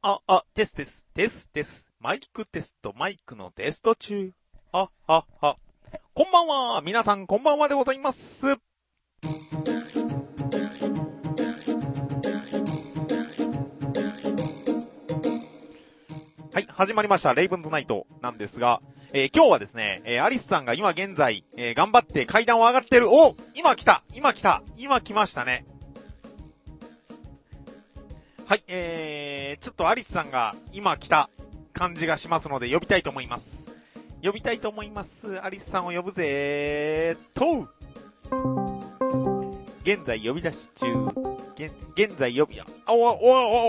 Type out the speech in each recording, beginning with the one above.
テステス、テステス、マイクテスト、マイクのテスト中。こんばんは、皆さんこんばんはでございます。はい、始まりました、レイブンズナイトなんですが、今日はですね、アリスさんが今現在、頑張って階段を上がってる。今来ましたね。はい、ちょっとアリスさんが今来た感じがしますので呼びたいと思います。アリスさんを呼ぶぜー現在呼び出し中。現在呼び、おは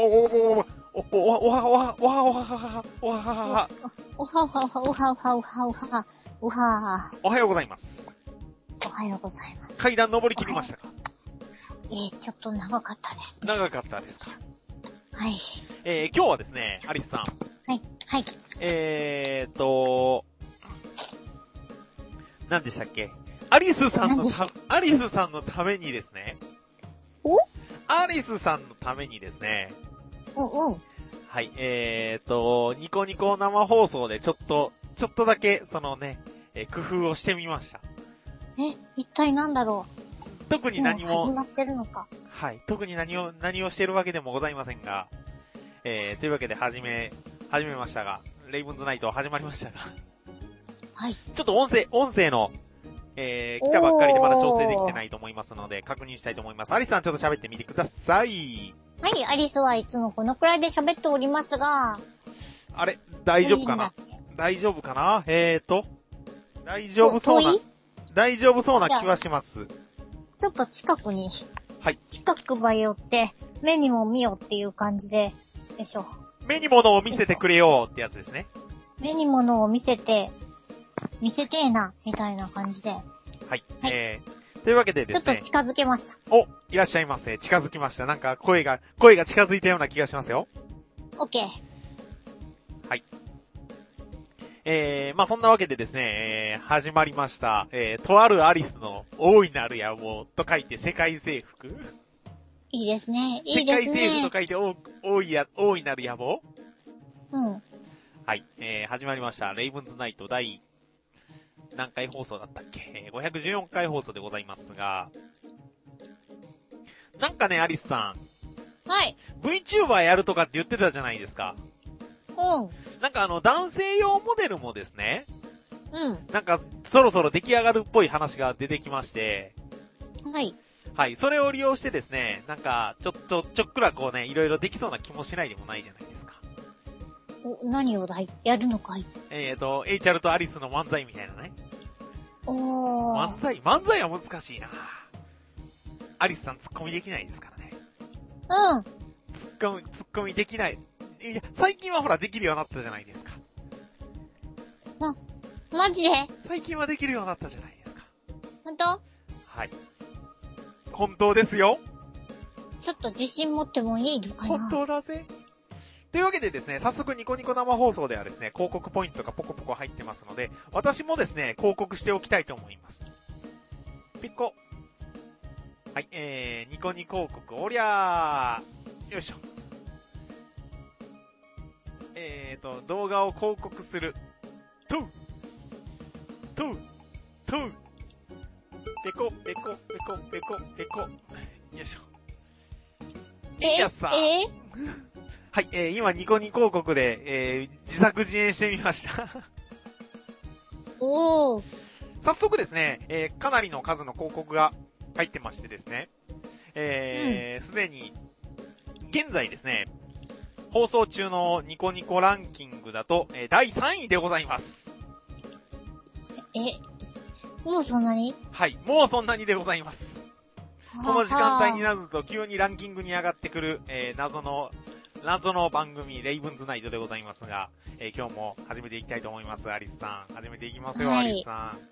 ようございます。 おはようございます。 階段登り切りましたか？ ちょっと長かったですね。 長かったですか？ はい。 今日はですね、アリスさん。 はい。 何でしたっけ？アリスさんのためにですね。はい、ニコニコ生放送でちょっとだけ、そのね、工夫をしてみました。 一体何だろう？ 特に何も。 始まってるのか。 はい、特に何をしているわけでもございませんが、というわけで始めましたが、レイブンズナイト始まりましたが。 はい。 ちょっと音声の、来たばっかりでまだ調整できてないと思いますので、確認したいと思います。アリスさんちょっと喋ってみてください。 はい、アリスはいつもこのくらいで喋っておりますが。 あれ、大丈夫かな？大丈夫そうな気はします。 ちょっと近くに。 はい。 近くば寄って、目にも見よっていう感じでしょ。 目に物を見せてくれよってやつですね。 目に物を見せてえな、みたいな感じで。 はい。というわけでですね。 ちょっと近づけました。 いらっしゃいませ。近づきました。なんか声が近づいたような気がしますよ。 オッケー。 はい。まあ、そんなわけでですね、始まりました。とあるアリスの大いなる野望と書いて世界征服。 いいですね。 世界征服と書いて大いなる野望。 うん。 はい。始まりました。レイブンズナイト第何回放送だったっけ？514回放送でございますが、なんかね、アリスさん。はい。 VTuber やるとかって言ってたじゃないですか。 うん。 なんか男性用モデルもですね。 うん。 なんか、そろそろ出来上がるっぽい話が出てきまして。 はい。 はい。それを利用してですね、なんか、ちょっくらこうね、いろいろできそうな気もしないでもないじゃないですか。 何をやるのかい？ エイチャルとアリスの漫才みたいなね。漫才は難しいな。アリスさん突っ込みできないですからね。 うん。 突っ込みできない。いや、最近はほらできるようになったじゃないですか。 マジで？ 最近はできるようになったじゃないですか。 本当？ はい。本当ですよ。 ちょっと自信持ってもいいのかな？ 本当だぜ。というわけでですね、早速ニコニコ生放送ではですね、広告ポイントがポコポコ入ってますので、私もですね、広告しておきたいと思います。ピッコ。はい、ニコニコ広告、おりゃー。よいしょ。動画を広告する。トゥペコ。よいしょ。はい、今ニコニコ広告で、自作自演してみました。 おー。 早速ですね、かなりの数の広告が入ってましてですね、すでに、現在ですね、放送中のニコニコランキングだと、第3位でございます。 もうそんなに？ はい、もうそんなにでございます。この時間帯になると急にランキングに上がってくる、謎の番組、レイブンズナイトでございますが、今日も始めていきたいと思います。アリスさん。始めていきますよ、はい、アリスさん。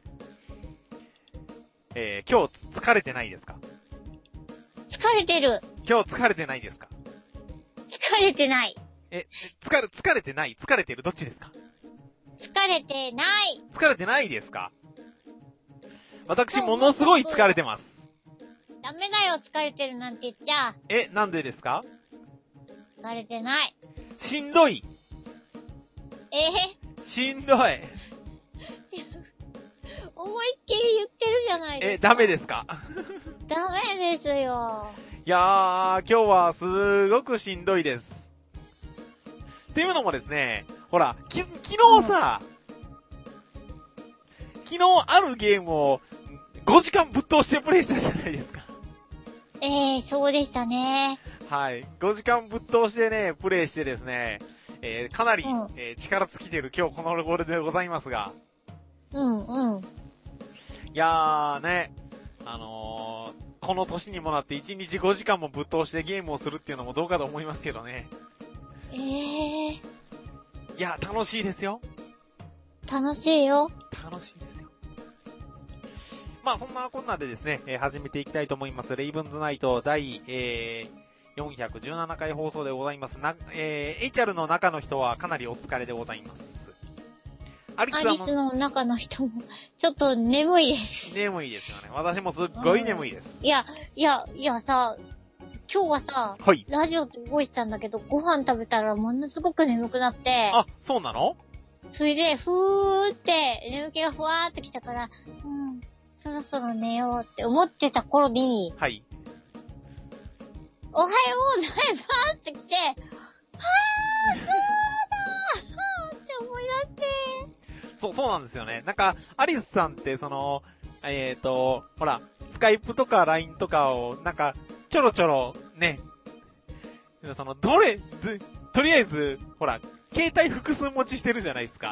今日疲れてないですか？ 疲れてる。 今日疲れてないですか？ 疲れてない。 疲れてない？疲れてる？どっちですか？ 疲れてない。 疲れてないですか？私、ものすごい疲れてます。 ダメだよ、疲れてるなんて言っちゃ。 なんでですか？ 疲れてない。 しんどい。しんどい。 思いっきり言ってるじゃないですか。 ダメですか？ ダメですよ。 いやー、今日はすごくしんどいです。っていうのもですね、ほら、昨日さ、昨日あるゲームを5時間ぶっ通してプレイしたじゃないですか。 そうでしたね。 はい。5時間ぶっ通してね、プレイしてですね、かなり、力尽きてる今日この頃でございますが。 うんうん。 いやーね、この年にもなって1日5時間もぶっ通してゲームをするっていうのもどうかと思いますけどね。いや、楽しいですよ。 楽しいよ。 楽しいですよ。まあそんなこんなでですね、始めていきたいと思います。レイブンズナイト第、417回放送でございます。HR の中の人はかなりお疲れでございます。アリスの中の人も、ちょっと眠いです。 眠いですよね。私もすっごい眠いです。 いやさ、今日はさ、 はい。 ラジオって動いてたんだけど、ご飯食べたらものすごく眠くなって。 あ、そうなの？ それで、ふーって、眠気がふわーってきたから、そろそろ寝ようって思ってた頃に、 はい。 おはようございますって来て、はー、そうだーって思い出して。 そうなんですよね。なんか、アリスさんって、ほら、スカイプとか LINE とかを、なんか、ちょろちょろ、ね、とりあえず、ほら、携帯複数持ちしてるじゃないですか。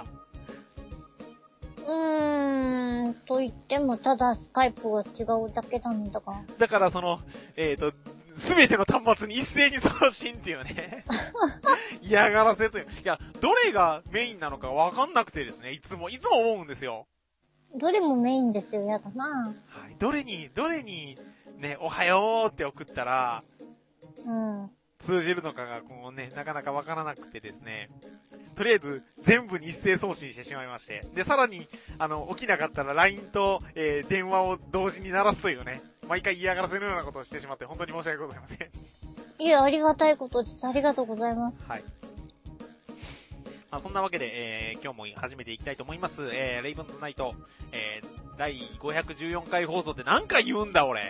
と言っても、ただスカイプが違うだけなんだが。 だからすべての端末に一斉に送信っていうね。嫌がらせという。いや、どれがメインなのかわかんなくてですね、いつも思うんですよ。 どれもメインですよ、やだな。 はい。どれに、ね、おはようって送ったら、通じるのかが、こうね、なかなかわからなくてですね。とりあえず、全部に一斉送信してしまいまして。で、さらに、起きなかったら LINE と、電話を同時に鳴らすというね、毎回嫌がらせのようなことをしてしまって、本当に申し訳ございません。 いや、ありがたいことです。ありがとうございます。 はい。まあ、そんなわけで、今日も始めていきたいと思います。レイブンズナイト、第514回放送って何回言うんだ、俺。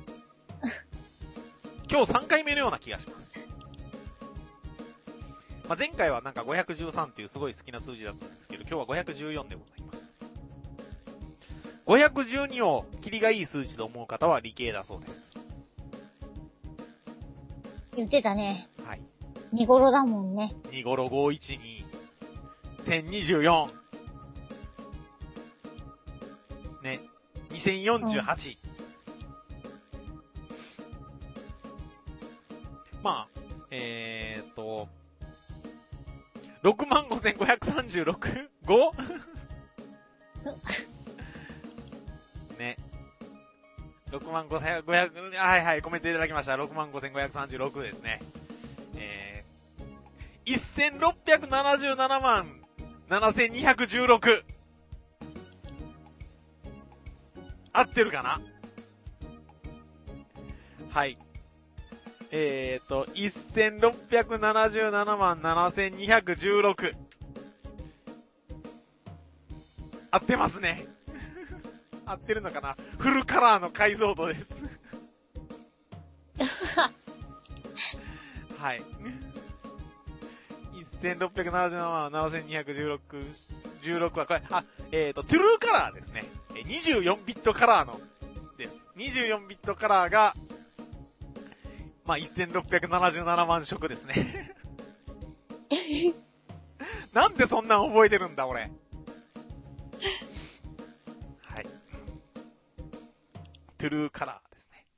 今日3回目のような気がします。まあ、前回はなんか513っていうすごい好きな数字だったんですけど、今日は514でございます。512をキリがいい数字と思う方は理系だそうです。 言ってたね。 はい。 見頃だもんね。 見頃512、1024。ね。2048。まあ、65,536? 5? ね。65,500、はい、コメントいただきました。65,536ですね。1677万7216。合ってるかな？はい。1677万7216。合ってますね。合ってるのかな？フルカラーの解像度です。はい。1677万7216、16はこれ、トゥルーカラーですね。24ビットカラーの、です。24ビットカラーが、まあ、1677万色ですね。なんでそんなん覚えてるんだ、俺。はい。トゥルーカラーですね。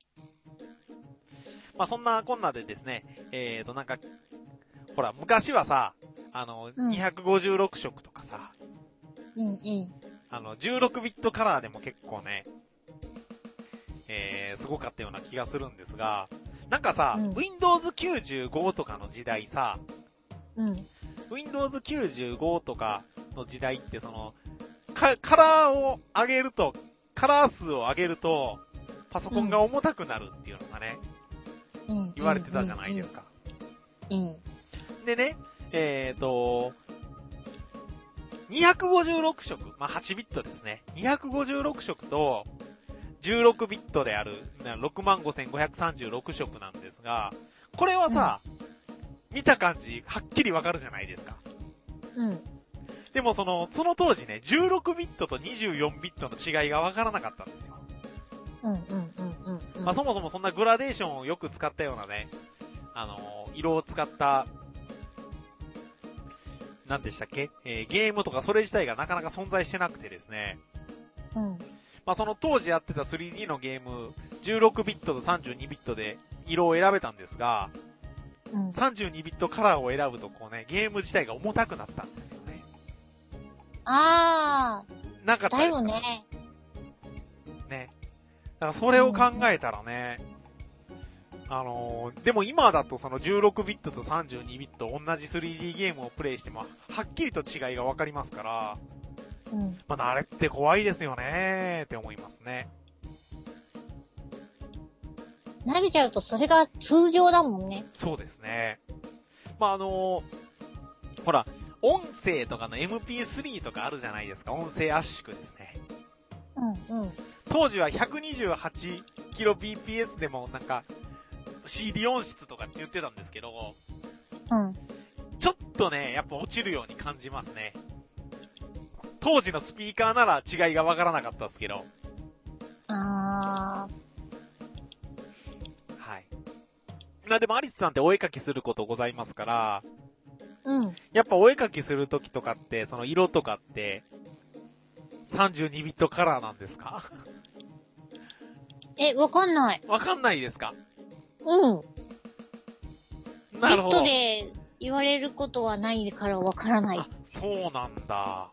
まあ、そんなこんなでですね、なんか、ほら、昔はさ、256色とかさ、16ビットカラーでも結構ね、すごかったような気がするんですが、なんかさ、Windows 95とかの時代さ、Windows 95とかの時代ってカラーを上げると、カラー数を上げると、パソコンが重たくなるっていうのがね、言われてたじゃないですか。 でね、256色、まあ、8ビットですね。256色と、16ビットである、65,536色なんですが、これはさ、見た感じ、はっきりわかるじゃないですか。 うん。 でもその当時ね、16ビットと24ビットの違いがわからなかったんですよ。まあ、そもそもそんなグラデーションをよく使ったようなね、色を使った、何でしたっけ、ゲームとかそれ自体がなかなか存在してなくてですね。 うん。 まあ、その当時やってた 3D のゲーム、16ビットと32ビットで色を選べたんですが、 うん、 32ビットカラーを選ぶとこうね、ゲーム自体が重たくなったんですよね。 あー。 なかったですか？ だよね。 ね。だからそれを考えたらね、でも今だとその16ビットと32ビット同じ 3D ゲームをプレイしても、はっきりと違いがわかりますから、 うん。 まあ、あれって怖いですよねって思いますね。 慣れちゃうとそれが通常だもんね。 そうですね。まあ、ほら、音声とかの MP3 とかあるじゃないですか。音声圧縮ですね。 うんうん。 当時は 128kbps でもなんか CD 音質とかって言ってたんですけど、 うん。 ちょっとね、やっぱ落ちるように感じますね。当時のスピーカーなら違いがわからなかったですけど。 あー。 はい。まあでもアリスさんってお絵描きすることございますから、 うん。 やっぱお絵描きするときとかって、その色とかって、32ビットカラーなんですか？ わかんない。 わかんないですか？ うん。 なるほど。 ビットで言われることはないからわからない。 あ、そうなんだ。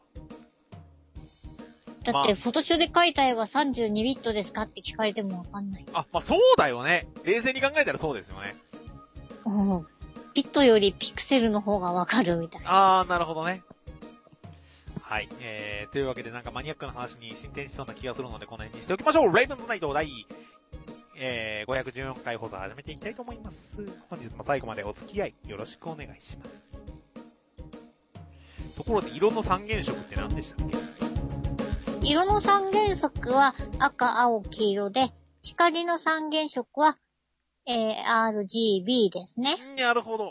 だって、フォトショーで描いた絵は32ビットですかって聞かれてもわかんない。 あ、まあ、そうだよね。冷静に考えたらそうですよね。 うん。ビットよりピクセルの方がわかるみたいな。 なるほどね。はい。というわけでなんかマニアックな話に進展しそうな気がするのでこの辺にしておきましょう。レイブンズナイト第、514回放送始めていきたいと思います。本日も最後までお付き合いよろしくお願いします。ところで色の三原色って何でしたっけ？ 色の三原色は赤、青、黄色で、光の三原色は、RGB ですね。 なるほど。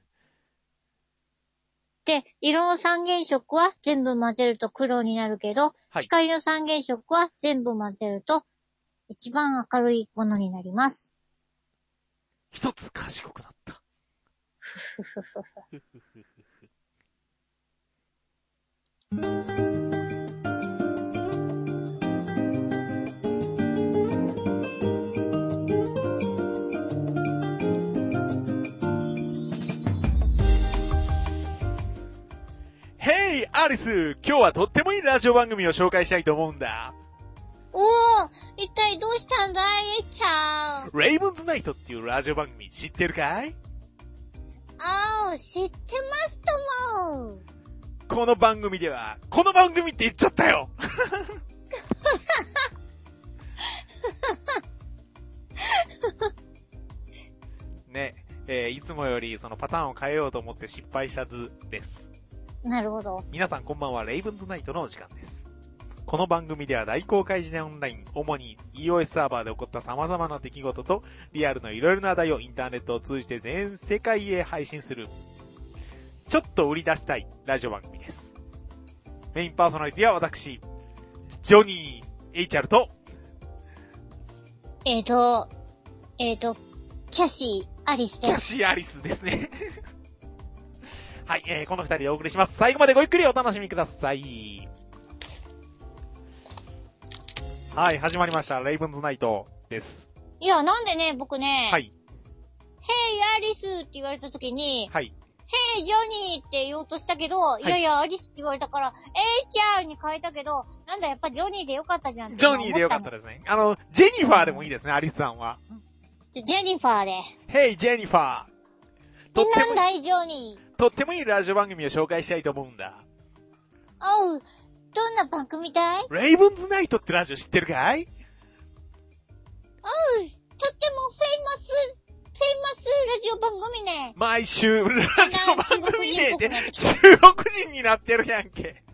で、色の三原色は全部混ぜると黒になるけど、 はい、 光の三原色は全部混ぜると一番明るいものになります。 一つ賢くなった。ヘイアリス、今日はとってもいいラジオ番組を紹介したいと思うんだ。 おー、一体どうしたんだい、えっちゃん。 レイブンズナイトっていうラジオ番組知ってるかい？ 知ってますとも。 この番組では、この番組って言っちゃったよね、いつもよりそのパターンを変えようと思って失敗した図です。 なるほど。 皆さんこんばんは、レイブンズナイトのお時間です。この番組では大公開時代オンライン、主に EOS サーバーで起こった様々な出来事とリアルのいろいろな話題をインターネットを通じて全世界へ配信する、ちょっと売り出したいラジオ番組です。メインパーソナリティは私、ジョニー・HR と、 キャシー・アリスです。 キャシー・アリスですね。はい、この二人でお送りします。最後までごゆっくりお楽しみください。はい、始まりました。レイブンズナイトです。 いや、なんでね、僕ね、 はい。 ヘイアリスって言われた時に、 はい。 ヘイジョニーって言おうとしたけど、いやいや、アリスって言われたから、HR に変えたけど、なんだやっぱジョニーでよかったじゃんってジョニーでよかったですね。ジェニファーでもいいですね、アリスさんは。 ジェニファーで。 ヘイ、ジェニファー。 なんだい、ジョニー。 とってもいいラジオ番組を紹介したいと思うんだ。 おう、どんな番組だい？ レイブンズナイトってラジオ知ってるかい？ おう、とってもフェイマスラジオ番組ね。 毎週、ラジオ番組ねで、 中中国人になってるやんけ。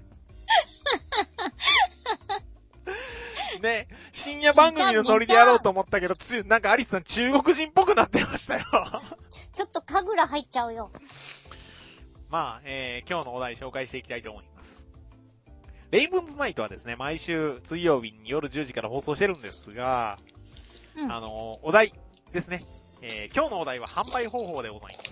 ね、深夜番組のノリでやろうと思ったけど、なんかアリスさん中国人っぽくなってましたよ。 ちょっと神楽入っちゃうよ。 まあ、今日のお題紹介していきたいと思います。レイブンズナイトはですね、毎週水曜日に夜10時から放送してるんですが、 うん、 お題ですね。今日のお題は販売方法でございます。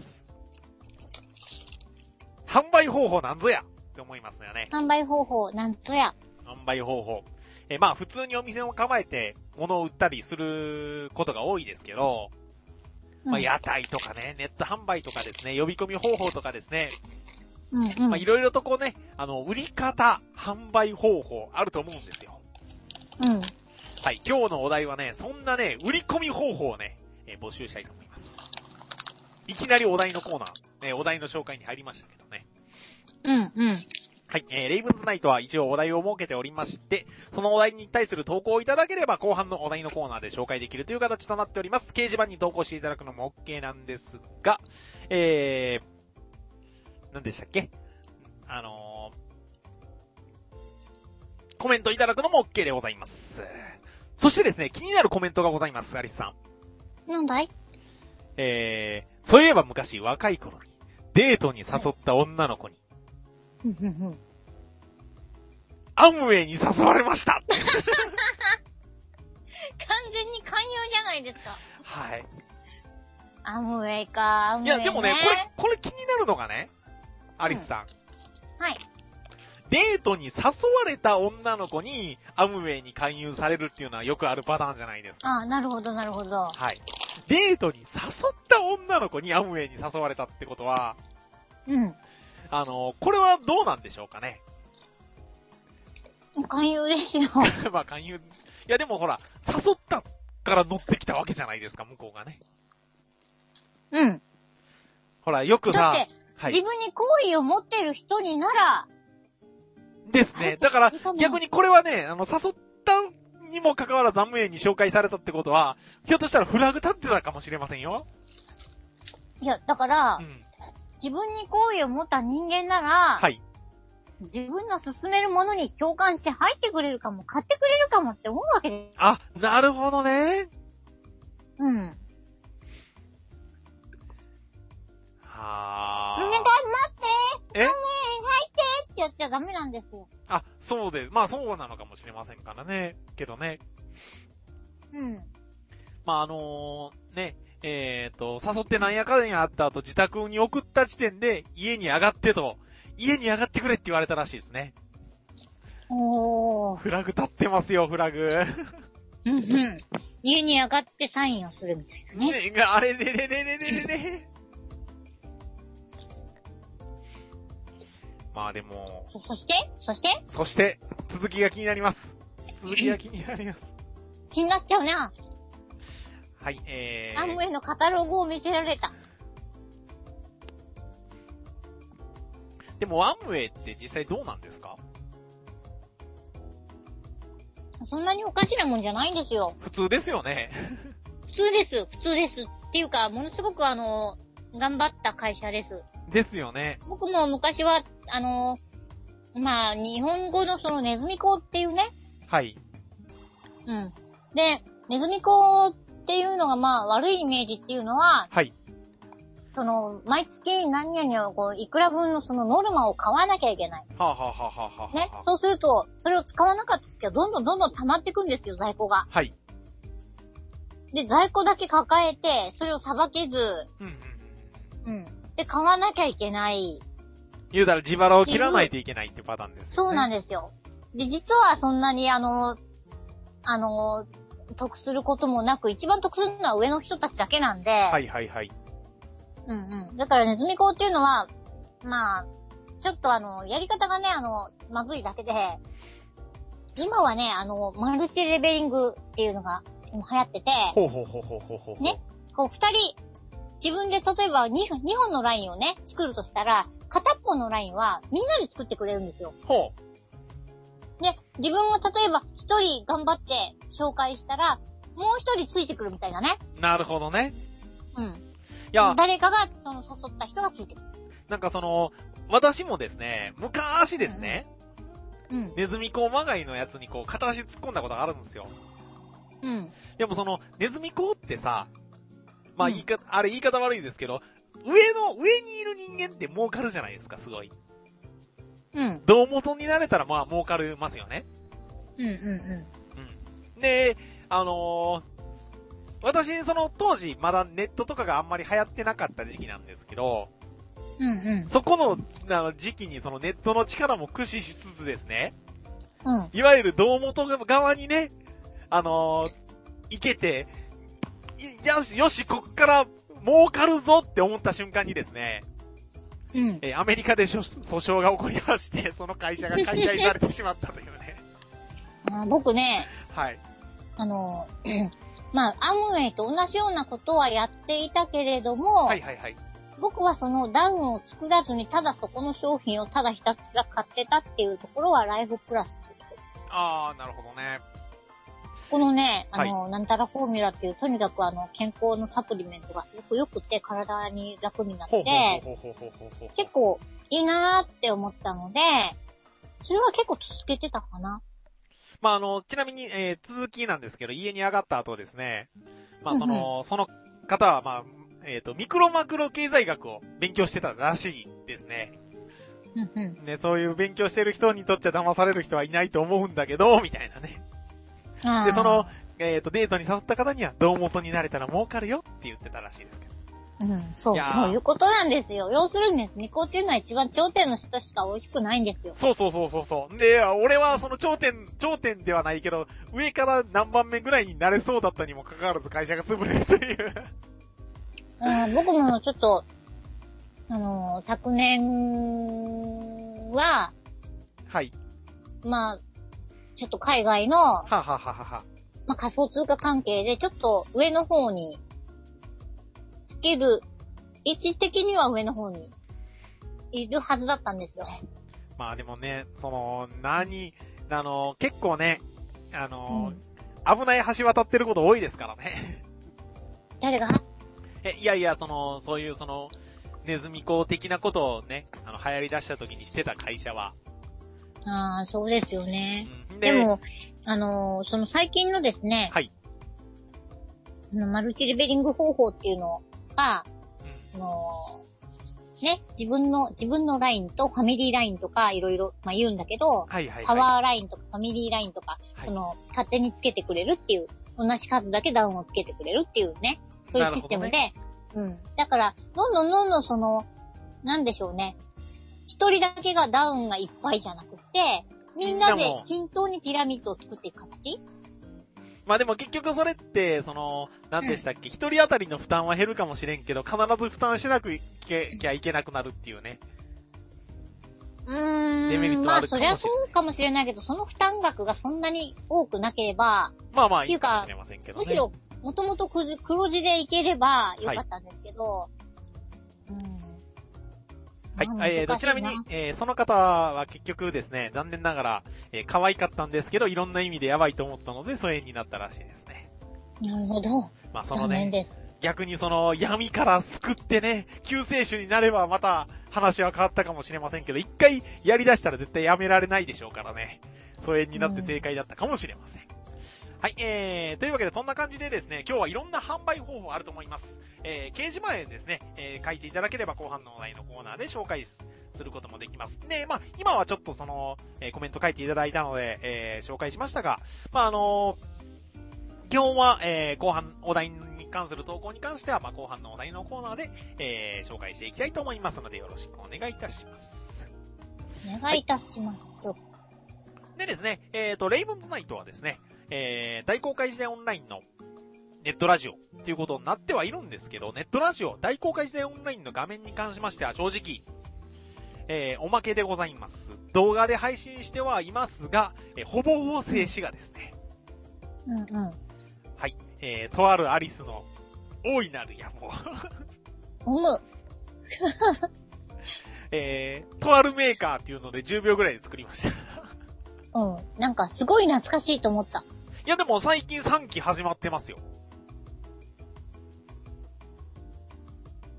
販売方法なんぞやって思いますよね。 販売方法なんとや。 販売方法。まあ普通にお店を構えて物を売ったりすることが多いですけど、まあ屋台とかね、ネット販売とかですね、呼び込み方法とかですね、 うんうん。 まあいろいろとこうね、売り方、販売方法あると思うんですよ。 うん。 はい、今日のお題はね、そんなね、売り込み方法をね、募集したいと思います。いきなりお題のコーナー、お題の紹介に入りましたけどね。 うんうん。 はい、レイブンズナイトは一応お題を設けておりまして、そのお題に対する投稿をいただければ後半のお題のコーナーで紹介できるという形となっております。掲示板に投稿していただくのも OK なんですが、何でしたっけ？コメントいただくのも OK でございます。そしてですね、気になるコメントがございます、アリスさん。 なんだい？ そういえば昔若い頃にデートに誘った女の子に、アムウェイに誘われました。 完全に勧誘じゃないですか。 はい。 アムウェイか、アムウェイ、ね。 いや、でもね、これ気になるのがね、アリスさん。 はい。 デートに誘われた女の子にアムウェイに勧誘されるっていうのはよくあるパターンじゃないですか。 ああ、なるほど、なるほど。 はい。デートに誘った女の子にアムウェイに誘われたってことは、 うん。 これはどうなんでしょうかね。 勧誘ですよ。 まあ勧誘。いやでもほら、誘ったから乗ってきたわけじゃないですか、向こうがね。 うん。 ほら、よくさ、 だって、 はい、 自分に好意を持ってる人になら、 ですね。だから、逆にこれはね、誘ったにもかかわらずアムウェイに紹介されたってことは、ひょっとしたらフラグ立ってたかもしれませんよ。 いや、だから、 うん、 自分に好意を持った人間なら、 はい。 自分の勧めるものに共感して入ってくれるかも、買ってくれるかもって思うわけです。 あ、なるほどね。 うん。 はお願い待ってえ入ってってやっちゃダメなんですよ。 あ、そうで、まあそうなのかもしれませんからね。けどね。 うん。 まあね、誘ってなんやかんやあった後自宅に送った時点で家に上がってくれって言われたらしいですね。 おー。 フラグ立ってますよ、フラグ。 うんうん。家に上がってサインをするみたいなね。 ね、あれれれれれれれ。まあでも。 そして、 続きが気になります。続きが気になります。 気になっちゃうな。 はい、 アムウェイのカタログを見せられた。 でもアムウェイって実際どうなんですか？ そんなにおかしなもんじゃないんですよ。 普通ですよね。 普通です。っていうか、ものすごく頑張った会社です。 ですよね。 僕も昔は、まあ、日本語のそのネズミ講っていうね。 はい。 うん。で、ネズミ講っていうのがまあ悪いイメージっていうのは、 はい。 毎月何々をいくら分のそのノルマを買わなきゃいけない。 はあ、はあはあはあはあ、 ね。そうすると、それを使わなかったですけど、どんどん溜まっていくんですよ、在庫が。 はい。 で、在庫だけ抱えて、それをさばけず、うん。で、買わなきゃいけない。 言うたら自腹を切らないといけないってパターンですよね。 そうなんですよ。で、実はそんなに得することもなく、一番得するのは上の人たちだけなんで。 はいはいはい。 うんうん。だからネズミ講っていうのは、まあ、ちょっとやり方がね、まずいだけで、今はね、マルチレベリングっていうのが今流行ってて、 ほう。 ね、こう二人、自分で例えば2本のラインをね、作るとしたら、片っぽのラインはみんなで作ってくれるんですよ。 ほう。で、自分が例えば一人頑張って紹介したら、もう一人ついてくるみたいなね。 なるほどね。 うん。 いや、 誰かが、誘った人がついてくる。 なんか私もですね、昔ですね、 うん。 ネズミ講まがいのやつに片足突っ込んだことがあるんですよ。 うん。 でもネズミ講ってさ、まあうん言い方悪いですけど、上にいる人間って儲かるじゃないですか、すごい。 うん。 胴元になれたらまあ儲かりますよね。 うん。 うん。で、私、当時、まだネットとかがあんまり流行ってなかった時期なんですけど、 うん。 そこの、時期にネットの力も駆使しつつですね、 うん。 いわゆる胴元側にね、行けて、よし、こっから儲かるぞって思った瞬間にですね、 うん。 アメリカで訴訟が起こりまして、その会社が解体されてしまったというね。 僕ね、 はい。 まあ、アムウェイと同じようなことはやっていたけれども、 はいはいはい。 僕はそのダウンを作らずにただそこの商品をただひたすら買ってたっていうところはライフプラスっていうところです。 あー、なるほどね。 このね、 はいなんたらフォーミュラっていう、とにかく健康のサプリメントがすごく良くて体に楽になって、結構いいなーって思ったので、それは結構続けてたかな。 まあ、ちなみに、続きなんですけど、家に上がった後ですね、まあ、その方は、まあ、ミクロマクロ経済学を勉強してたらしいですね。ね、そういう勉強してる人にとっちゃ騙される人はいないと思うんだけど、みたいなね。で、デートに誘った方には、胴元になれたら儲かるよって言ってたらしいですけど。 そういうことなんですよ。要するにネズミ講っていうのは一番頂点の人しか美味しくないんですよ。 そう。で、俺はその頂点ではないけど、上から何番目ぐらいになれそうだったにもかかわらず会社が潰れるという。 僕もちょっと、昨年は、 はい。 まあ、ちょっと海外の、 まあ仮想通貨関係でちょっと上の方に、スキル、位置的には上の方にいるはずだったんですよ。 まあでもね、結構ね、危ない橋渡ってること多いですからね。 誰が？ いや、そういうネズミ講的なことをね、流行り出した時にしてた会社は。 ああ、そうですよね。 でも、最近のですね、 はい。 マルチレベリング方法っていうのが、ね、自分のラインとファミリーラインとかいろいろ、まあ言うんだけど、パワーラインとかファミリーラインとか、勝手につけてくれるっていう、同じ数だけダウンをつけてくれるっていうね、そういうシステムで、ね、だから、どんどんなんでしょうね。一人だけがダウンがいっぱいじゃなくて、みんなで均等にピラミッドを作っていく形？ まあでも結局それって、何でしたっけ、一人当たりの負担は減るかもしれんけど、必ず負担しなくいきゃいけなくなるっていうね。 デメリットあるかもしれない。まあそりゃそうかもしれないけど、その負担額がそんなに多くなければ、 まあいいかもしれませんけどね。 むしろ、もともと黒字でいければよかったんですけど、 はい。ちなみに、その方は結局ですね、残念ながら、可愛かったんですけど、いろんな意味でやばいと思ったので、疎遠になったらしいですね。 なるほど。 まあ逆に闇から救ってね、救世主になればまた話は変わったかもしれませんけど、一回やり出したら絶対やめられないでしょうからね。疎遠になって正解だったかもしれません。はい、というわけでそんな感じでですね、今日はいろんな販売方法あると思います。掲示板へですね、書いていただければ後半のお題のコーナーで紹介することもできます。で、まあ、今はちょっとコメント書いていただいたので、紹介しましたが、まあ、基本は、後半お題に関する投稿に関しては、まあ、後半のお題のコーナーで、紹介していきたいと思いますので、よろしくお願いいたします。 お願いいたします。 でですね、レイブンズナイトはですね、大公開時代オンラインのネットラジオっていうことになってはいるんですけど、ネットラジオ、大公開時代オンラインの画面に関しましては正直、おまけでございます。動画で配信してはいますが、ほぼほぼ静止画ですね。はい。とあるアリスの大いなる野望。とあるメーカーっていうので10秒ぐらいで作りました。 なんかすごい懐かしいと思った。 いやでも最近3期始まってますよ。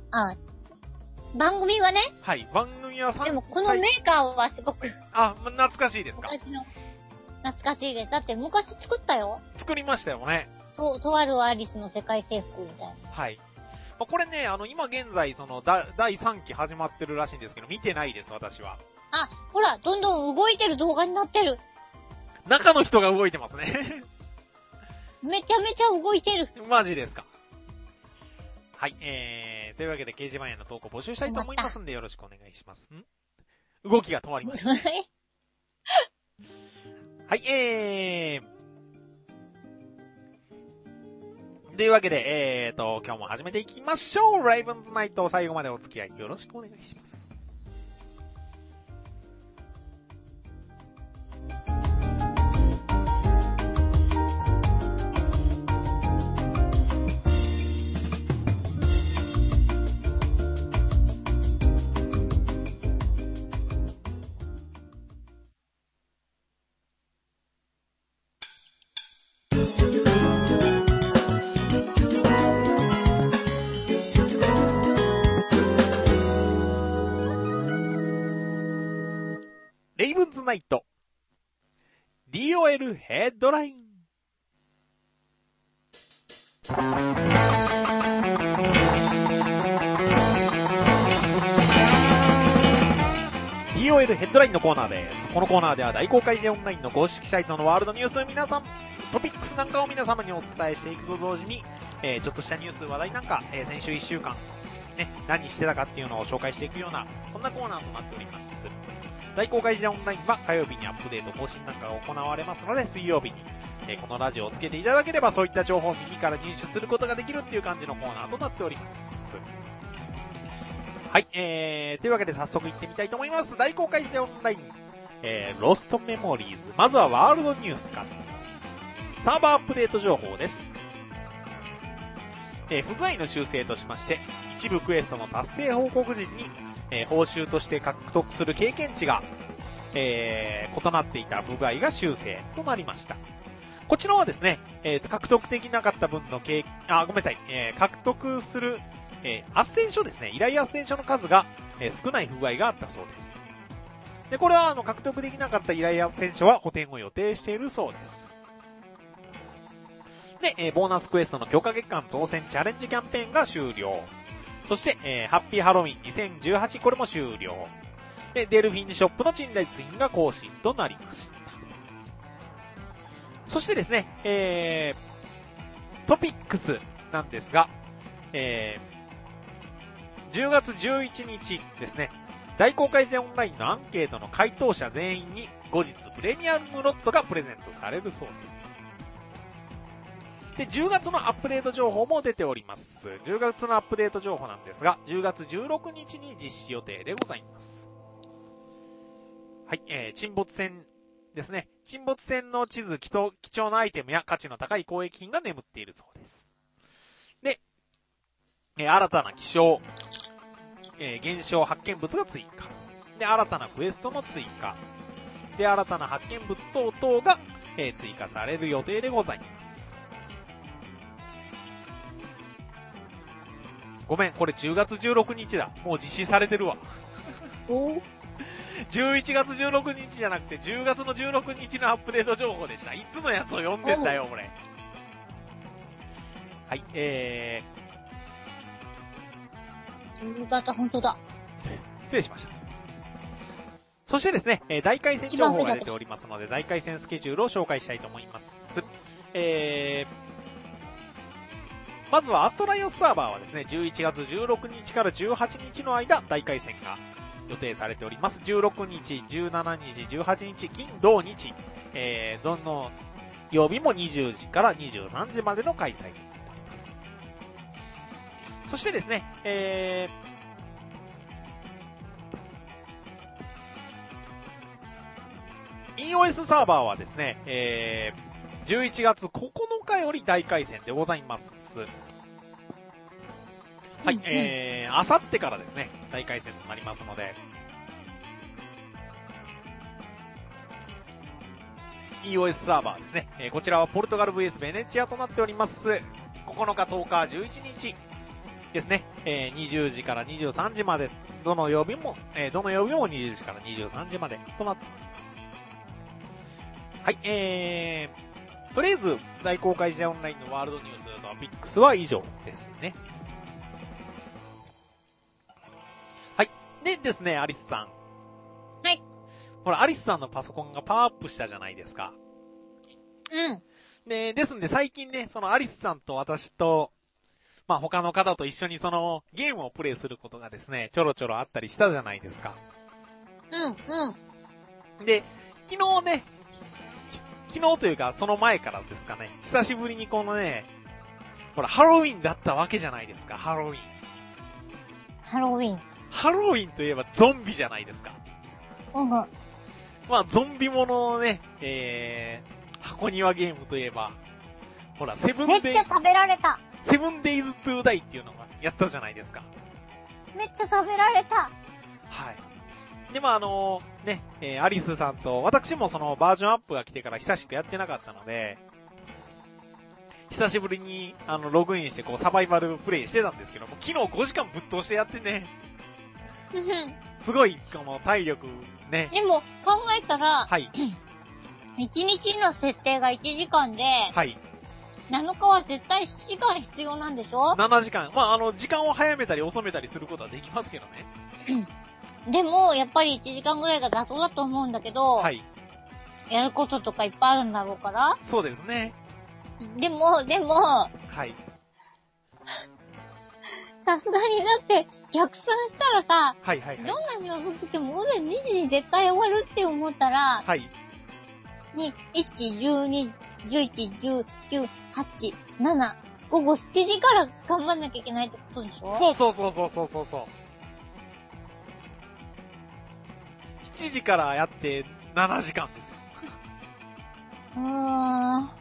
番組はね。 はい、番組はでもこのメーカーはすごく。 懐かしいですか？ 懐かしいです。だって昔作ったよ。 作りましたよね。 とあるアリスの世界征服みたいな。 はい。これね、今現在、第3期始まってるらしいんですけど、見てないです、私は。 ほら、どんどん動いてる動画になってる。 中の人が動いてますね。 めちゃめちゃ動いてる。 マジですか。はい、というわけで掲示板への投稿募集したいと思いますんで、よろしくお願いします。動きが止まりました、ね。はい、というわけで、今日も始めていきましょう。ライブンズナイト、最後までお付き合いよろしくお願いします。レイブンズナイト DOL ヘッドライン。DOL ヘッドラインのコーナーです。このコーナーでは大公開でオンラインの公式サイトのワールドニュース皆さん、トピックスなんかを皆様にお伝えしていくと同時に、ちょっとしたニュース話題なんか、先週1週間、ね、何してたかっていうのを紹介していくような、そんなコーナーとなっております。大公開時オンラインは火曜日にアップデート更新なんかが行われますので、水曜日に、このラジオをつけていただければそういった情報を耳から入手することができるっていう感じのコーナーとなっております。はい、というわけで早速行ってみたいと思います。大公開時オンライン、ロストメモリーズ。まずはワールドニュースから。サーバーアップデート情報です。不具合の修正としまして、一部クエストの達成報告時に、報酬として獲得する経験値が、異なっていた不具合が修正となりました。こちらはですね、獲得できなかった分のごめんなさい、獲得する、斡旋書ですね、依頼斡旋書の数が、少ない不具合があったそうです。で、これは獲得できなかった依頼斡旋書は補填を予定しているそうです。で、ボーナスクエストの強化月間増選チャレンジキャンペーンが終了。そして、ハッピーハロウィン2018これも終了。で、デルフィンショップの陳列印が更新となりました。そしてですね、トピックスなんですが、10月11日ですね、大公開時オンラインのアンケートの回答者全員に後日プレミアムロットがプレゼントされるそうです。で、10月のアップデート情報も出ております。10月のアップデート情報なんですが、10月16日に実施予定でございます。はい、沈没船ですね。沈没船の地図、貴重なアイテムや価値の高い交易品が眠っているそうです。で、新たな気象、現象発見物が追加。で、新たなクエストの追加。で、新たな発見物等々が、追加される予定でございます。ごめん、これ10月16日だ。もう実施されてるわ。11月16日じゃなくて10月の16日のアップデート情報でした。いつのやつを読んでんだよ、俺。はい、 夕方、本当だ。 失礼しました。そしてですね、大回戦情報が出ておりますので、大回戦スケジュールを紹介したいと思います。まずはアストライオスサーバーはですね、11月16日から18日の間、大回戦が予定されております。16日、17日、18日、金、土、日、どの曜日も20時から23時までの開催となっております。そしてですね、EOS サーバーはですね、11月9日より大回戦でございます。はい、あさってからですね、大回戦となりますので、EOS サーバーですね、こちらはポルトガル VS ベネチアとなっております。9日、10日、11日、 ですね、20時から23時まで、どの曜日も20時から23時までとなっています。はい、とりあえず、大公開試合オンラインのワールドニューストピックスは以上ですね。はい。でですね、アリスさん。 はい。 ほら、アリスさんのパソコンがパワーアップしたじゃないですか。 うん。 ですんで最近ね、そのアリスさんと私と、まあ他の方と一緒にそのゲームをプレイすることがですね、ちょろちょろあったりしたじゃないですか。で、昨日というかその前からですかね、久しぶりにこのね、ほら、ハロウィンだったわけじゃないですか、ハロウィン。 ハロウィン。 ハロウィンといえばゾンビじゃないですか。まあ、ゾンビもののね、箱庭ゲームといえば、ほら、 めっちゃ食べられた。 セブンデイズトゥーダイっていうのがやったじゃないですか。 めっちゃ食べられた。 はい。で、まあね、アリスさんと、私もそのバージョンアップが来てから久しくやってなかったので、久しぶりにログインしてこうサバイバルプレイしてたんですけども、昨日5時間ぶっ通してやってね、すごいこの体力ね。 でも考えたら、 はい。 1日の設定が1時間で、 はい。 7日は絶対7時間必要なんでしょ ?7 時間。まあ時間を早めたり遅めたりすることはできますけどね。 でも、やっぱり1時間ぐらいが妥当だと思うんだけど、 はい。 やることとかいっぱいあるんだろうから。 そうですね。 でも、 はい。 さすがにだって逆算したらさ、 はいはいはい。 どんなに遅くても午前2時に絶対終わるって思ったら、 はい。 1、12、11、10、9、8、7、午後7時から頑張んなきゃいけないってことでしょ？ そう。7時からやって7時間ですよ。ま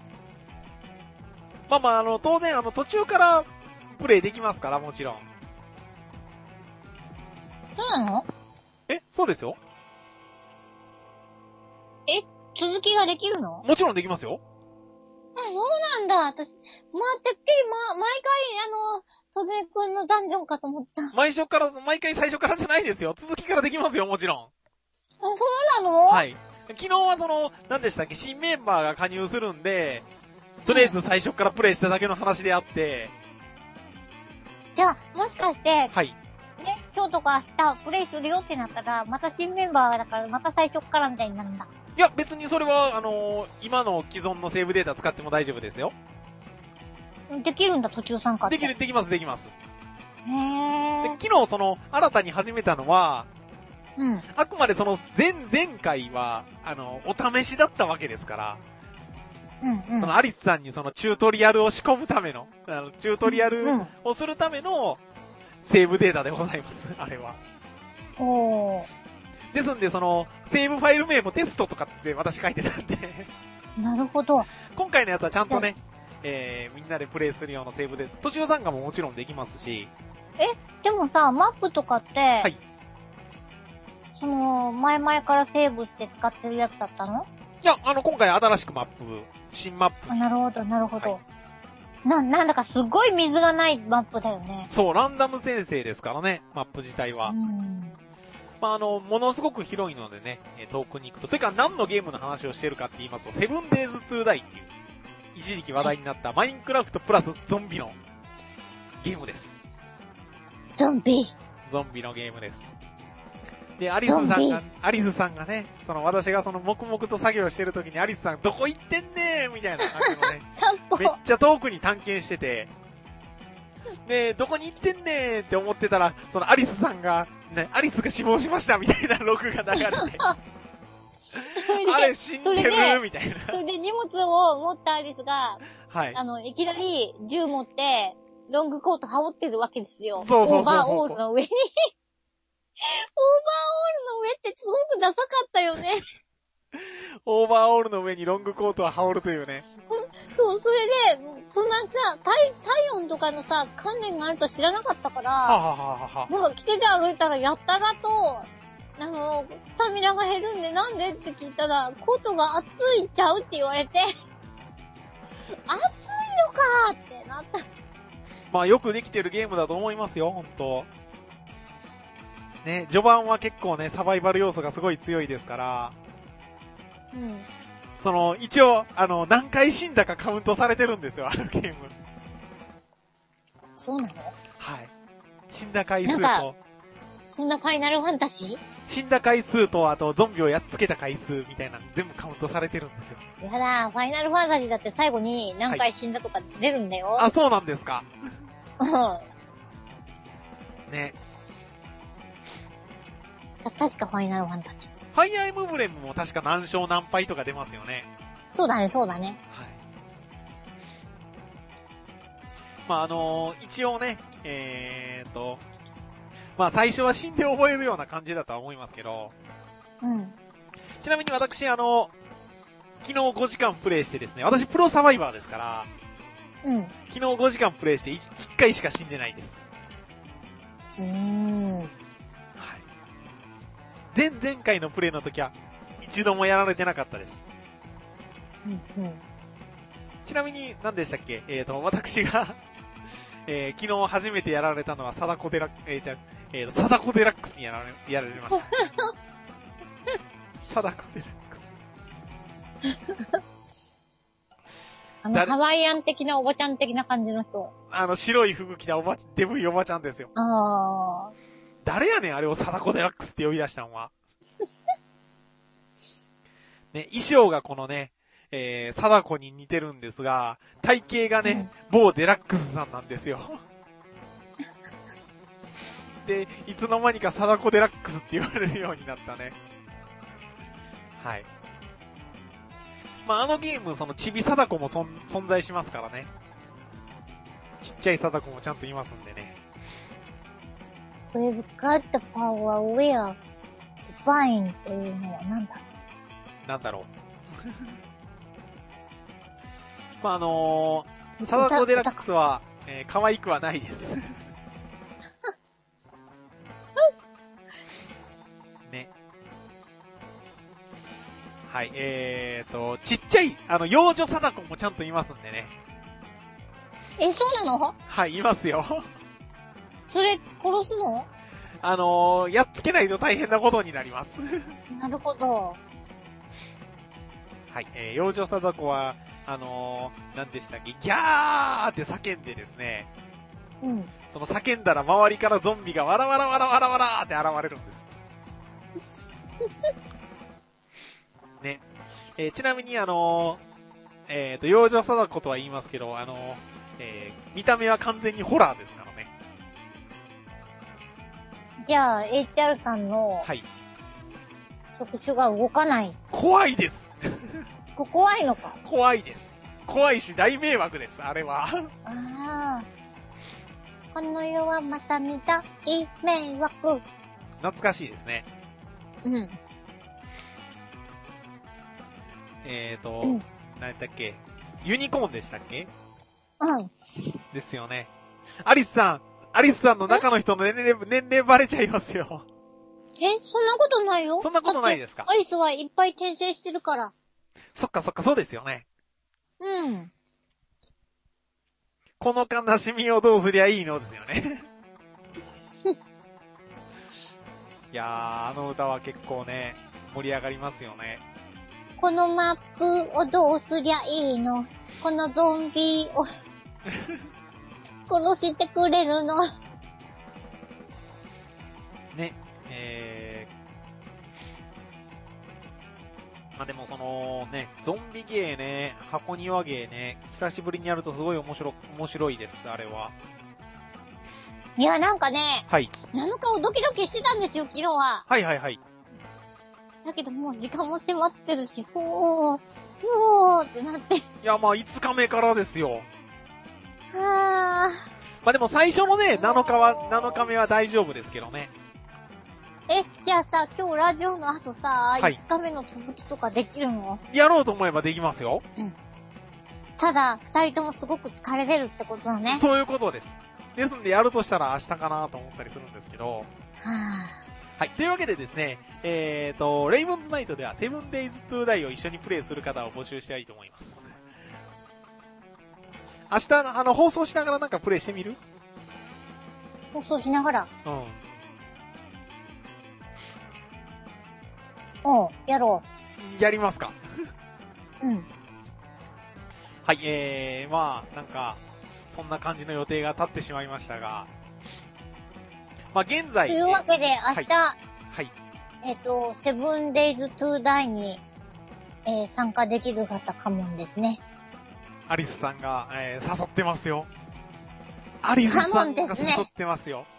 あ当然途中からプレイできますから、もちろん。 そうなの？ そうですよ。 続きができるの？ もちろんできますよ。 そうなんだ。私、てっきり毎回、トベくんのダンジョンかと思ってた。 毎回最初からじゃないですよ。続きからできますよ、もちろん。 そうなの？ はい。昨日は何でしたっけ、新メンバーが加入するんで、とりあえず最初からプレイしただけの話であって、 じゃあ、もしかして、 はい。 ね、今日とか明日プレイするよってなったら、また新メンバーだから、また最初からみたいになるんだ。 いや、別にそれは、今の既存のセーブデータ使っても大丈夫ですよ。 できるんだ、途中参加って。 できます。で、 へー。 昨日新たに始めたのは、あくまで前回は、お試しだったわけですから、そのアリスさんにそのチュートリアルを仕込むための、チュートリアルをするためのセーブデータでございます、あれは。ですんで、セーブファイル名もテストとかって私書いてたんでなるほど。 今回のやつはちゃんとね、みんなでプレイするようなセーブで、途中参加ももちろんできますし。 でもさ、マップとかって、 はい。 前々からセーブして使ってるやつだったの？ いや、今回新しく新マップ。 なるほど。はい、なんだかすごい水がないマップだよね。 そう、ランダム生成ですからね、マップ自体は。まあ、ものすごく広いのでね、遠くに行くと。というか、何のゲームの話をしてるかって言いますと、セブンデイズトゥーダイっていう、一時期話題になったマインクラフトプラスゾンビのゲームです。ゾンビのゲームです。で、アリスさんがね、私が黙々と作業してる時にアリスさんどこ行ってんねーみたいな感じのね、めっちゃ遠くに探検してて、で、どこに行ってんねーって思ってたら、アリスさんが、ね、アリスが死亡しましたみたいなログが流れて、あれ死んでるみたいな。 それで荷物を持ったアリスが、 はい。 いきなり銃持って、ロングコート羽織ってるわけですよ。 そう。 オーバーオールの上に。オーバーオールの上ってすごくダサかったよね。 オーバーオールの上にロングコートを羽織るというね。 そう、それで、そんなさ、体温とかのさ、観念があると知らなかったから、なんか着てて歩いたらやったがと、スタミナが減るんでなんでって聞いたら、コートが暑いちゃうって言われて、暑いのかーってなった。 まあよくできてるゲームだと思いますよ、本当ね、序盤は結構ね、サバイバル要素がすごい強いですから、 うん。 一応、何回死んだかカウントされてるんですよ、あのゲーム。 そうなの？ はい。死んだ回数と、 そんなファイナルファンタジー？ 死んだ回数と、あとゾンビをやっつけた回数みたいなの全部カウントされてるんですよ。 やだ、ファイナルファンタジーだって最後に何回死んだとか出るんだよ。 あ、そうなんですか。 うん。 ね。 確かファイナルファンタジー。 ファイアーエムブレムも確か何勝何敗とか出ますよね。 そうだね、そうだね。 はい。まあ一応ね、まあ最初は死んで覚えるような感じだとは思いますけど、 うん。 ちなみに私昨日5時間プレイしてですね、私プロサバイバーですから、 うん。 昨日5時間プレイして 1回しか死んでないです。はい。前回のプレイの時は一度もやられてなかったです。 うん。 ちなみに何でしたっけ？私が昨日初めてやられたのは貞子デラックスにやられました。貞子デラックス。 ハワイアン的なおばちゃん的な感じの人。 白い服着たデブいおばちゃんですよ。 ああ。 誰やねん、あれを貞子デラックスって呼び出したんは。ね、衣装がこのね、貞子に似てるんですが、体型がね、某デラックスさんなんですよ。で、いつの間にか貞子デラックスって言われるようになったね。はい。まあ、あのゲーム、ちび貞子も存在しますからね。ちっちゃい貞子もちゃんといますんでね。 We've got the power where divine っていうのはなんだろう。なんだろう。まあ、貞子デラックスは、可愛くはないです。ね。はい、ちっちゃい、幼女貞子もちゃんといますんでね。 そうなの？ はい、いますよ。 それ、殺すの？ やっつけないと大変なことになります。 なるほど。 はい、幼女貞子は、何でしたっけ、ギャーって叫んでですね。 うん。 その叫んだら周りからゾンビがわらわらわらわらわらって現れるんです。ね。ちなみに幼女貞子とは言いますけど、見た目は完全にホラーですからね。 じゃあ、HR さんの、 はい。 触手が動かない。 怖いです。 怖いのか。 怖いです。怖いし大迷惑です、あれは。 ああ。この世はまた見たい迷惑。 懐かしいですね。 うん。 何だっけ、ユニコーンでしたっけ？ うん。 ですよね。アリスさんの中の人の年齢バレちゃいますよ。 そんなことないよ。 そんなことないですか？ アリスはいっぱい転生してるから。 そっか、そうですよね。 うん。 この悲しみをどうすりゃいいのですよね。いやー、あの歌は結構ね、盛り上がりますよね。 このマップをどうすりゃいいの？このゾンビを殺してくれるの？ ね、まあ、でもゾンビゲーね、箱庭ゲーね、久しぶりにやるとすごい面白いです、あれは。 いや、なんかね、 はい。 7日をドキドキしてたんですよ、昨日は。 はいはいはい。 だけどもう時間も迫ってるし、ふーってなって。 いや、まあ5日目からですよ。 はまあでも最初のね、7日目は大丈夫ですけどね。 じゃあさ、今日ラジオの後さ、 はい、 5日目の続きとかできるの？ やろうと思えばできますよ。 うん。ただ、2人ともすごく疲れてるってことだね。 そういうことです。ですんでやるとしたら明日かなと思ったりするんですけど。はい。というわけでですね、レイブンズナイトでは 7days to die を一緒にプレイする方を募集したいと思います。 明日、放送しながらなんかプレイしてみる？ 放送しながら。 うん。 やろやりますか。 う。うん。 はい、まあ、なんか、そんな感じの予定が立ってしまいましたが、まあ、現在、 というわけで、明日、 はい。 セブンデイズトゥーダイに、参加できる方かもんですね。 アリスさんが、誘ってますよ。アリスさんが誘ってますよ。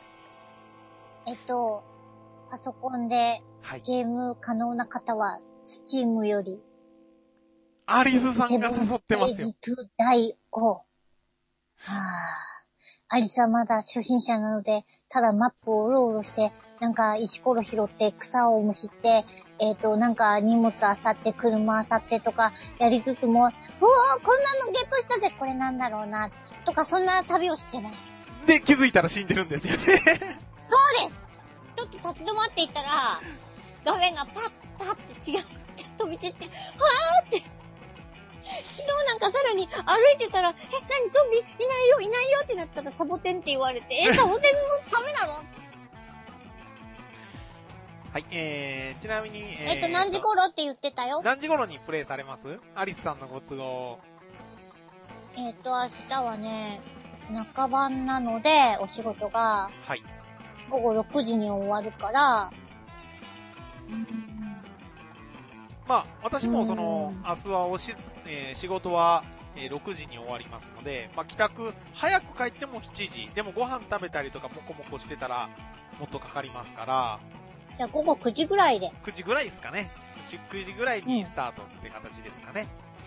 パソコンではい。 ゲーム可能な方は、スチームより、 アリスさんが誘ってますよ。 セブンデイズトゥーダイを、アリスはまだ初心者なので、ただマップをうろうろして、なんか石ころ拾って草をむしって、なんか荷物あさって車あさってとかやりつつも、うわーこんなのゲットしたぜこれなんだろうな、とかそんな旅をしてます。 で、気づいたら死んでるんですよね。 そうです。ちょっと立ち止まっていったら、画面がパッパッって違う飛び散って、はーって。昨日なんかさらに歩いてたら、何ゾンビいないよってなったらサボテンって言われて、サボテンのためなの？ はい、ちなみに、 何時頃って言ってたよ。 何時頃にプレイされます？アリスさんのご都合。 明日はね、中晩なので、お仕事が、 はい。 午後6時に終わるから、 まあ、私も明日は仕事は、6時に終わりますので、まあ、帰宅、早く帰っても7時。でもご飯食べたりとかモコモコしてたら、もっとかかりますから。 じゃあ午後9時ぐらいで。 9時ぐらいですかね。9時ぐらいにスタートって形ですかね。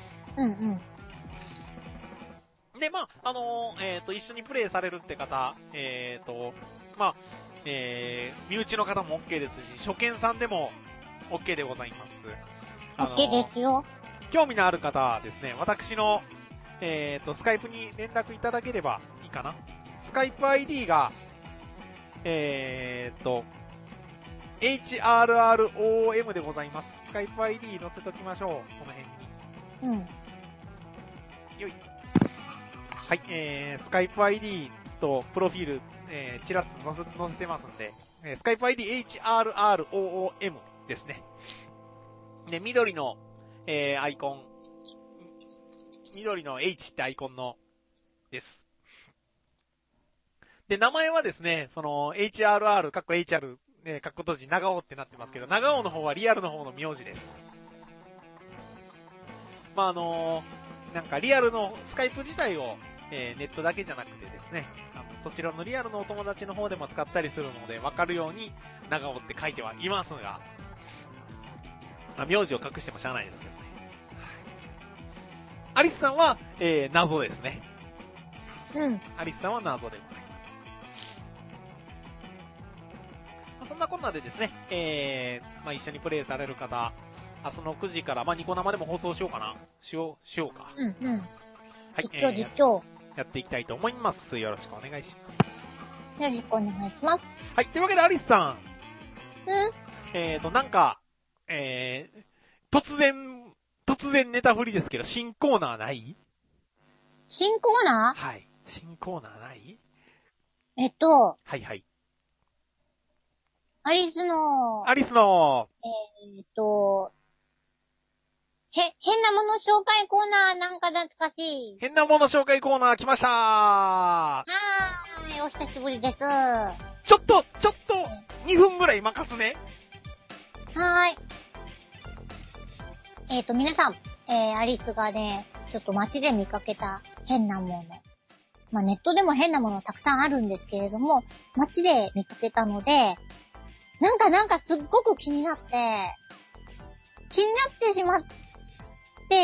で、まあ、一緒にプレイされるって方、まあ、身内の方も OK ですし、初見さんでも OK でございます。 OK ですよ。 興味のある方はですね、私の、スカイプに連絡いただければいいかな。スカイプ ID が、HRROM でございます。スカイプ ID 載せときましょう。この辺に。よい。はい、スカイプ ID とプロフィール、ちらっと載せてますんで、スカイプ ID HRROOM ですね。で、緑の、アイコン、緑の H ってアイコンの、です。で、名前はですね、HRR、かっこ HR、かっこ閉じ、長尾ってなってますけど、長尾の方はリアルの方の名字です。まあ、なんかリアルのスカイプ自体を、ネットだけじゃなくてですね、そちらのリアルのお友達の方でも使ったりするので、わかるように、長尾って書いてはいますが、まあ、名字を隠してもしゃあないですけどね。アリスさんは、謎ですね。アリスさんは謎でございます。まあ、そんなこんなでですね、まあ、一緒にプレイされる方、明日の9時から、まあ、ニコ生でも放送しようかな。しようか。 はい。実況。 やっていきたいと思います。よろしくお願いします。 よろしくお願いします。 はい。というわけで、アリスさん。なんか、突然ネタ振りですけど、新コーナーない？ 新コーナー？ はい。新コーナーない？ はいはい。 アリスの、変なもの紹介コーナーなんか懐かしい。 変なもの紹介コーナー来ましたー。 はーい、お久しぶりです。 ちょっと、2分ぐらい任すね。 はーい。皆さん、アリスがね、ちょっと街で見かけた変なもの。まあ、ネットでも変なものたくさんあるんですけれども、街で見かけたので、なんかすっごく気になってしまって、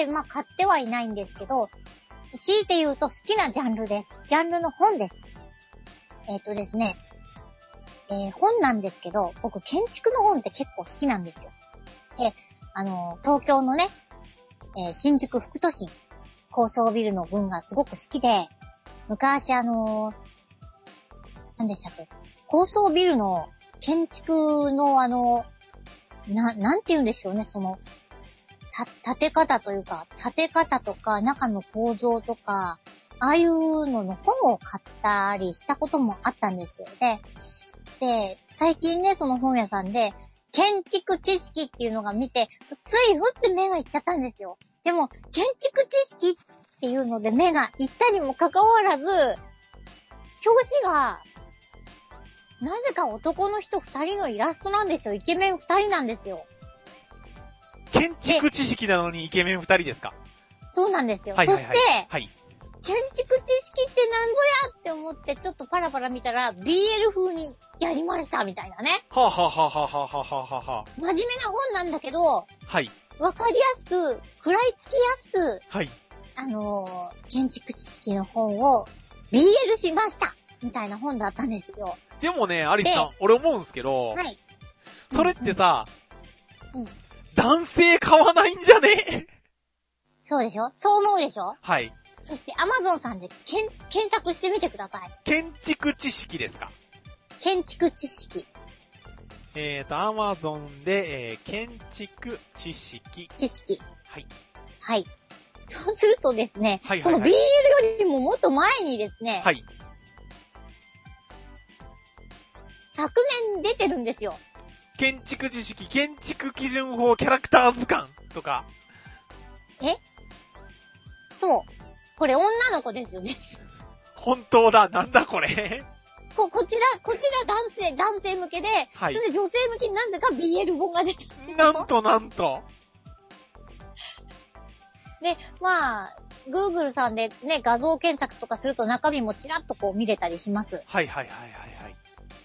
まあ、買ってはいないんですけど、強いて言うと好きなジャンルです。ジャンルの本です。ですね、本なんですけど、僕建築の本って結構好きなんですよ。で、東京のね、新宿副都心、高層ビルの群がすごく好きで、昔何でしたっけ、高層ビルの建築のなんて言うんでしょうね、建て方というか、建て方とか、中の構造とか、 ああいうのの本を買ったりしたこともあったんですよね。で、最近ね、その本屋さんで、建築知識っていうのが見て、ついふって目がいっちゃったんですよ。でも、建築知識っていうので目がいったにもかかわらず、表紙が、なぜか男の人2人のイラストなんですよ。イケメン2人なんですよ。 建築知識なのにイケメン2人ですか？ そうなんですよ。 はいはいはい。 そして、 はい。 建築知識ってなんぞやって思ってちょっとパラパラ見たら BL 風にやりましたみたいなね。 はあ、はあはあはあはあはあはあはあ、 真面目な本なんだけど、 はい。 わかりやすく、食らいつきやすく、 はい。 建築知識の本を BL しましたみたいな本だったんですよ。 でもね、アリスさん、俺思うんすけど、 はい。 それってさ、 うん。 男性買わないんじゃね？ そうでしょ？そう思うでしょ？ はい。 そして Amazon さんで検索してみてください。 建築知識ですか？ 建築知識。 Amazon で、建築知識。 知識。 はい。 はい。そうするとですね、 はいはいはい、 その BL よりももっと前にですね、 はい。 昨年出てるんですよ。 建築知識、建築基準法キャラクター図鑑とか。 そう。これ女の子ですよね。 本当だ、なんだこれ。 こちら男性向けで、 はい。 それで女性向けになんだか BL 本が出てる。 なんとなんと。 で、まあ、Google さんでね、画像検索とかすると中身もちらっとこう見れたりします。 はいはいはいはいはい。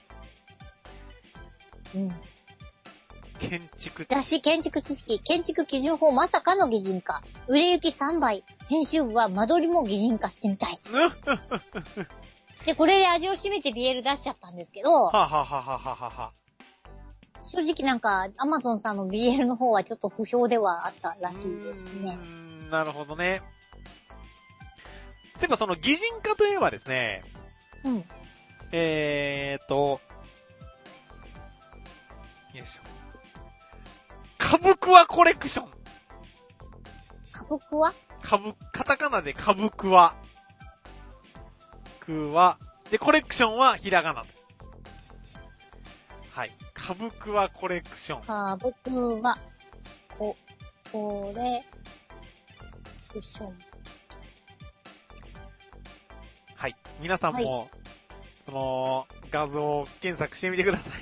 うん。雑誌建築知識、建築基準法まさかの擬人化。売れ行き3倍。編集部は間取りも擬人化してみたい。で、これで味を占めて BL 出しちゃったんですけど、 はははははは。 正直なんか、Amazon さんの BL の方はちょっと不評ではあったらしいですね。 なるほどね。そういえばその擬人化といえばですね、 うん。 よいしょ。カブクワコレクション。 カブクワ？ カタカナでカブクワ。で、コレクションはひらがな。はい。カブクワコレクション。 カブクワ、コレクション。 はい。皆さんも、はい、その、画像検索してみてください。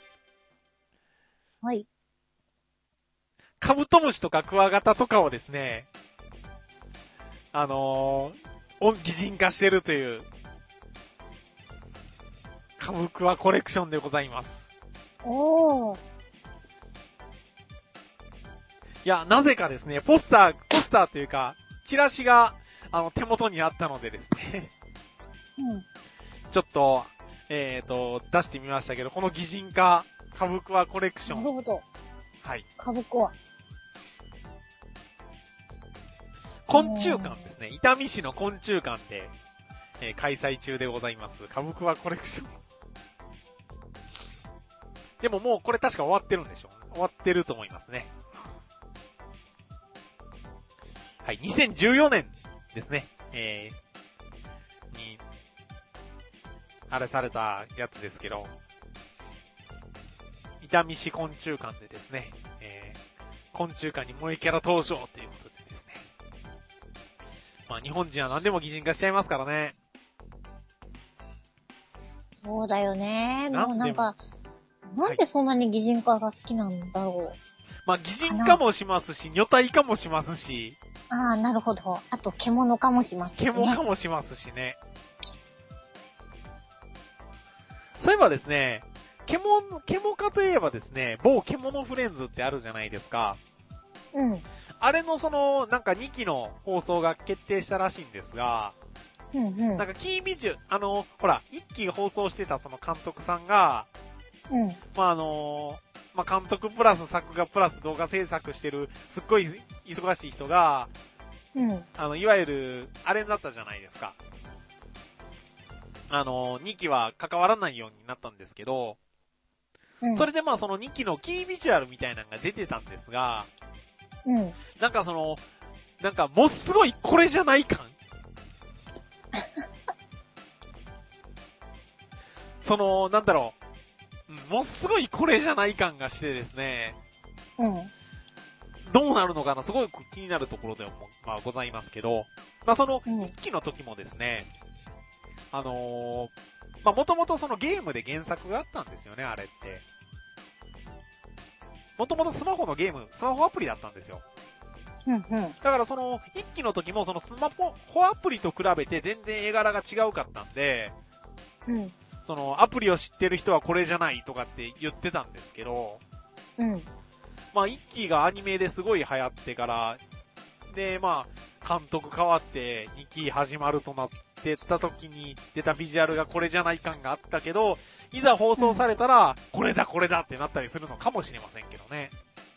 はい。 カブトムシとかクワガタとかをですね、擬人化してるという、カブクワコレクションでございます。 おー。 いや、なぜかですね、ポスターというか、チラシが、手元にあったのでですね。 うん。 ちょっと、出してみましたけど、この擬人化、カブクワコレクション。 なるほど。 はい。 カブクワ。 昆虫館ですね。伊丹市の昆虫館で、開催中でございます。カブクワコレクション。でももうこれ確か終わってるんでしょう。終わってると思いますね。はい、2014年ですね。に、あれされたやつですけど、伊丹市昆虫館でですね、昆虫館に萌えキャラ登場ということでですね。まあ日本人は何でも擬人化しちゃいますからね。 そうだよね。もうなんか、なんでそんなに擬人化が好きなんだろう。 まあ擬人化もしますし、女体化もしますし。 ああ、なるほど。あと獣化もしますしね。 獣化もしますしね。そういえばですね、獣化といえばですね、某獣フレンズってあるじゃないですか。 うん。 あれのなんか2期の放送が決定したらしいんですが、 うんうん。 なんかキービジュ、ほら、1期放送してたその監督さんが、 うん。 まあまあ監督プラス作画プラス動画制作してる、すっごい忙しい人が、 うん。 いわゆる、あれになったじゃないですか。2期は関わらないようになったんですけど、 うん、 それでまあその2期のキービジュアルみたいなのが出てたんですが、 うん。 なんかなんかもうすごいこれじゃない感なんだろう。もうすごいこれじゃない感がしてですね。 うん。 どうなるのかな、すごい気になるところでも、まあございますけど、まあ一期の時もですね、まあもともとそのゲームで原作があったんですよね、あれって。もともとスマホアプリだったんですよ。 うんうん。 だから一期の時もスマホアプリと比べて全然絵柄が違うかったんで、 うん。 アプリを知ってる人はこれじゃないとかって言ってたんですけど、 うん。 まあ一期がアニメですごい流行ってから、で、まあ、監督変わって2期始まるとなってた時に出たビジュアルがこれじゃない感があったけど、いざ放送されたら、これだってなったりするのかもしれませんけどね。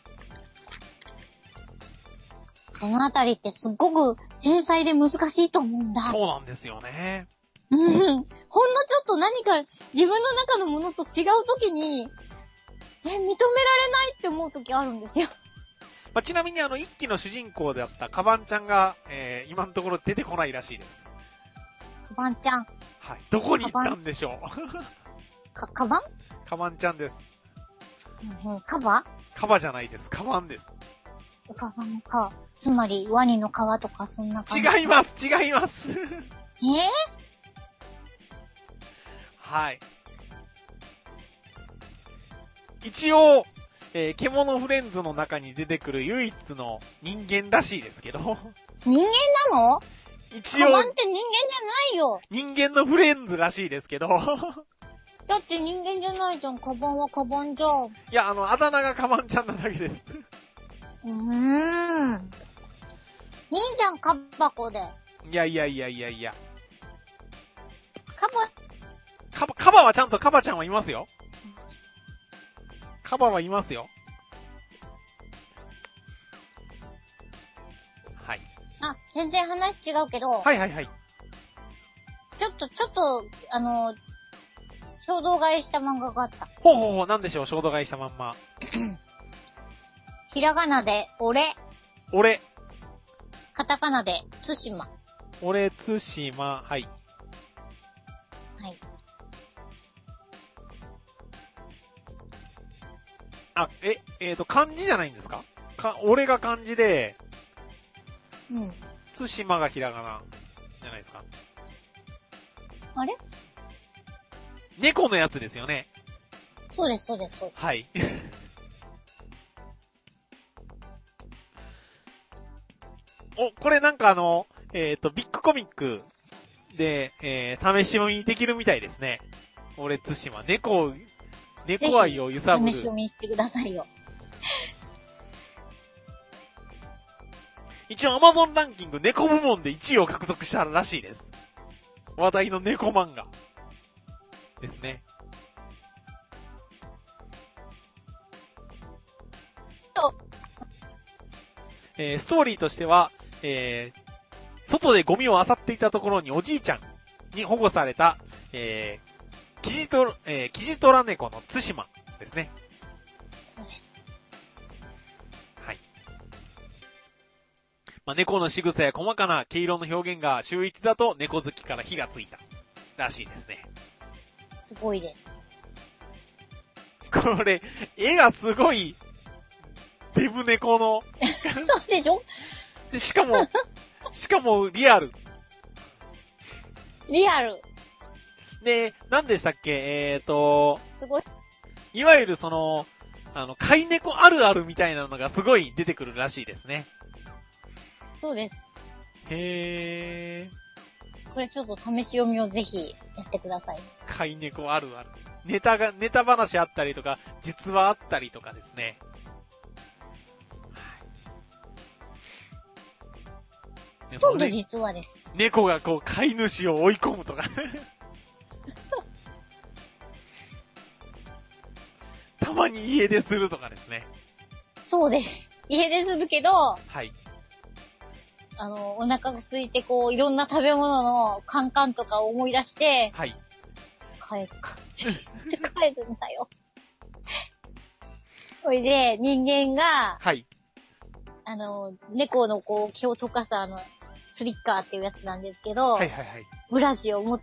そのあたりってすっごく繊細で難しいと思うんだ。 そうなんですよね。 ほんのちょっと何か自分の中のものと違う時に、認められないって思う時あるんですよ。 まあ、ちなみに一期の主人公であったカバンちゃんが、今のところ出てこないらしいです。 カバンちゃん。 はい。どこに行ったんでしょう。 カバン？ カバンちゃんです。 カバ？ カバじゃないです。カバンです。 カバンか。つまり、ワニの皮とかそんな感じ。 違いますはい。一応、獣フレンズの中に出てくる唯一の人間らしいですけど。 人間なの？ 一応。 カバンって人間じゃないよ。 人間のフレンズらしいですけど。 だって人間じゃないじゃん。カバンはカバンじゃん。 いや、あだ名がカバンちゃんなだけです。 いいじゃん、カバコで。 いや。 カバはちゃんとカバちゃんはいますよ。カバはいますよ。はい。 全然話違うけど。 はい。 ちょっと、衝動買いした漫画があった。 ほう、なんでしょう、衝動買いしたまんま。 ひらがなで、俺。カタカナで、つしま。 つしま、はい。 はい。 漢字じゃないんですか？俺が漢字で、つしまがひらがな、じゃないですか？ あれ？ 猫のやつですよね。 そうです。 はい。これなんかビッグコミックで、試し読みできるみたいですね。俺つしま。猫愛を揺さぶる。 試し読みしてくださいよ。 一応 Amazon ランキング猫部門で1位を獲得したらしいです。話題の猫漫画。ですね。ストーリーとしては、外でゴミを漁っていたところにおじいちゃんに保護された、キジトラ猫のつしまですね。 そうです。 はい。まあ、猫の仕草や細かな毛色の表現が秀逸だと猫好きから火がついたらしいですね。 すごいです。 これ、絵がすごい、デブ猫の。 そうでしょ？ で、しかもリアル。 リアル。 で、何でしたっけ？ すごい。 いわゆる飼い猫あるあるみたいなのがすごい出てくるらしいですね。 そうです。 へこれちょっと試し読みをぜひやってください。 飼い猫あるある。ネタ話あったりとか、実話あったりとかですね。 ほとんど実話です。 猫が飼い主を追い込むとか。たまに家出するとかですね。 そうです。家出するけど、 はい。 お腹が空いていろんな食べ物のカンカンとかを思い出して、 はい。 帰るかって帰るんだよ。それで、人間が、 はい。 猫の毛を溶かすスリッカーっていうやつなんですけど、 はいはいはい。 ブラシを持って、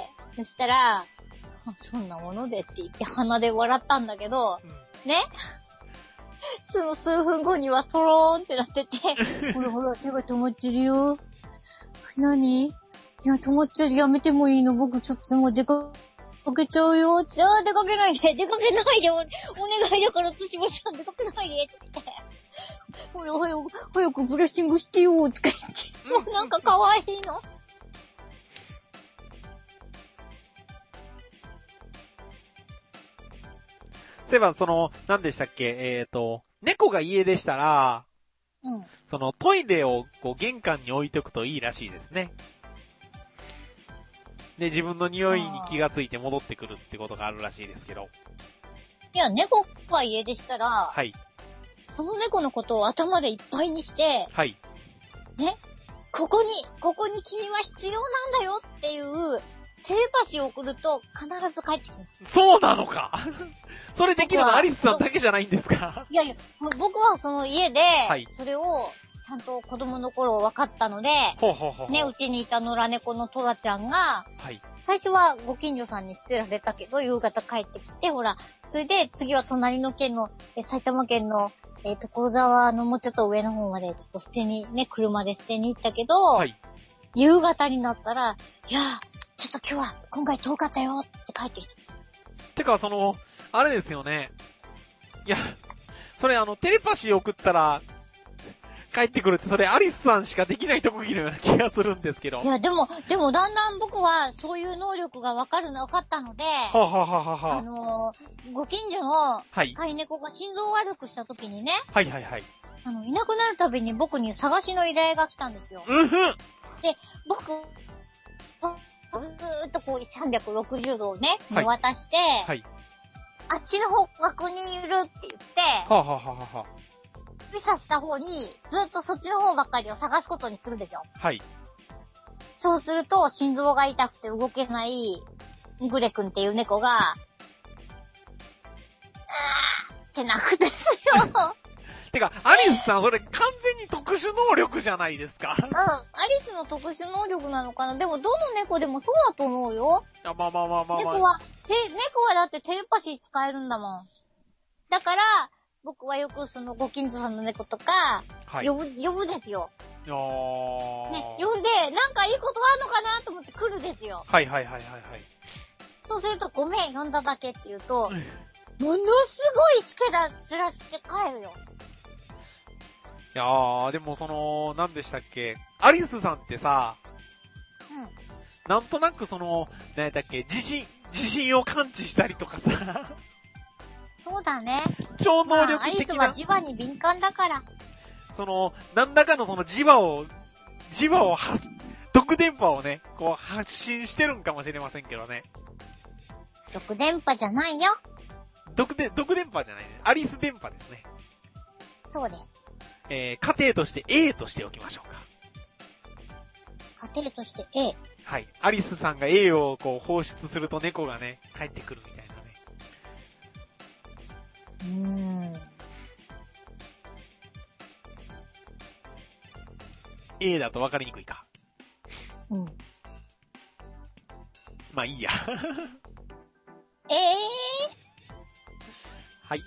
そしたら、そんなものでって言って鼻で笑ったんだけど、ねその数分後にはトローンってなってて、ほらほら、手が止まってるよ。何いや、止まっちゃう。やめてもいいの僕ちょっともう出かけちゃうよ。出かけないで、お願いだから寿司もちゃん出かけないで、って言って。ほら、早くブラッシングしてよ、とか言って。もうなんか可愛いの。 そういえば、何でしたっけ、猫が家でしたら、 うん。 トイレをこう玄関に置いとくといいらしいですね。で、自分の匂いに気がついて戻ってくるってことがあるらしいですけど。 いや、猫が家でしたら、 はい。 その猫のことを頭でいっぱいにして、 はい。 ね、ここに君は必要なんだよっていうテレパシーを送ると必ず帰ってくる。 そうなのかそれできるのアリスさんだけじゃないんですか？ いやいや、僕はその家で、 はい、 それをちゃんと子供の頃分かったので、 ほうほうほうほうね、うちにいた野良猫のトラちゃんが、 はい、 最初はご近所さんに捨てられたけど、夕方帰ってきて、ほら、それで次は隣の県の、埼玉県の、所沢のもうちょっと上の方までちょっと捨てに、ね、車で捨てに行ったけど、 はい。 夕方になったら、いやちょっと今回遠かったよって言って帰ってきた。 てか、あれですよね。いや、それテレパシー送ったら、帰ってくるって、それアリスさんしかできない特技のような気がするんですけど。 いや、でもだんだん僕はそういう能力が分かったので、 はあ、はあははあ、 ご近所のはい。 飼い猫が心臓を悪くした時にね、 はいはいはい。 いなくなるたびに僕に探しの依頼が来たんですよ。 うんふん。 で、僕、ずーっとこう360度をね、 はい見渡して、 はい。 あっちの方角にいるって言って、 はあ、はあはあはあ、 指さした方に、ずっとそっちの方ばっかりを探すことにするんですよ。 はい。 そうすると、心臓が痛くて動けない、グレ君っていう猫が、って泣くんですよ。 てか、アリスさん、それ完全に特殊能力じゃないですか。 アリスの特殊能力なのかな。でも、どの猫でもそうだと思うよ。 まあまあまあまあまあ。 猫はだってテレパシー使えるんだもん。だから、僕はよくそのご近所さんの猫とか、 はい、 呼ぶですよ。ね、呼んで、なんかいいことあんのかなと思って来るですよ。 はいはいはいはいはい。 そうすると、ごめん、呼んだだけって言うと、ものすごいスケだ、ずらして帰るよ。 いやー、でも何でしたっけ、アリスさんってさ、 うん。 なんとなく何だっけ、地震を感知したりとかさ、 そうだね。 超能力アリ的な、 スは磁場に敏感だから。 何らかの磁場を毒電波をね、こう発信してるんかもしれませんけどね。 毒電波じゃないよ。 毒電波じゃないね。アリス電波ですね。 そうです。 家庭として A としておきましょうか。 家庭として A。 はい。アリスさんが A をこう放出すると猫がね、帰ってくるみたいなね。A だと分かりにくいか。 うん。 まあいいや。はい、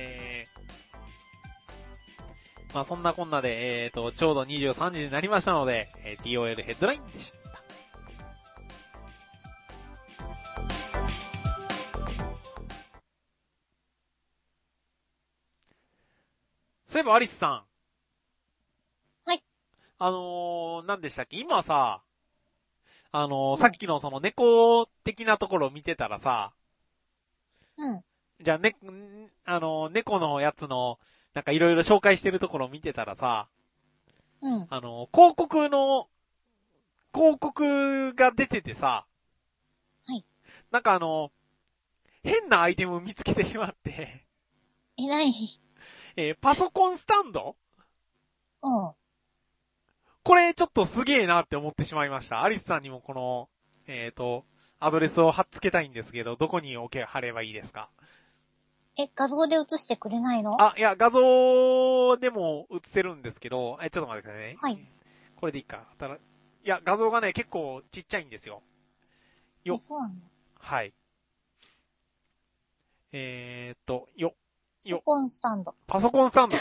まあそんなこんなで、ちょうど23時になりましたので、TOL ヘッドラインでした。そういえばアリスさん。 はい。 何でしたっけ、今さ、さっきのその猫的なところを見てたらさ、 うん。 じゃあ猫のやつの、なんかいろいろ紹介してるところを見てたらさ、 うん。 広告が出ててさ、 はい。 なんか変なアイテム見つけてしまって。 何？ パソコンスタンド？ うん。 これちょっとすげえなって思ってしまいました。アリスさんにもこの、アドレスを貼っつけたいんですけど、どこに貼ればいいですか？ 画像で映してくれないの？ あ、いや、画像でも映せるんですけど、ちょっと待ってくださいね。 はい。 これでいいか。いや、画像がね、結構ちっちゃいんですよ。 そうなの？ はい。パソコンスタンド。 パソコンスタンドです。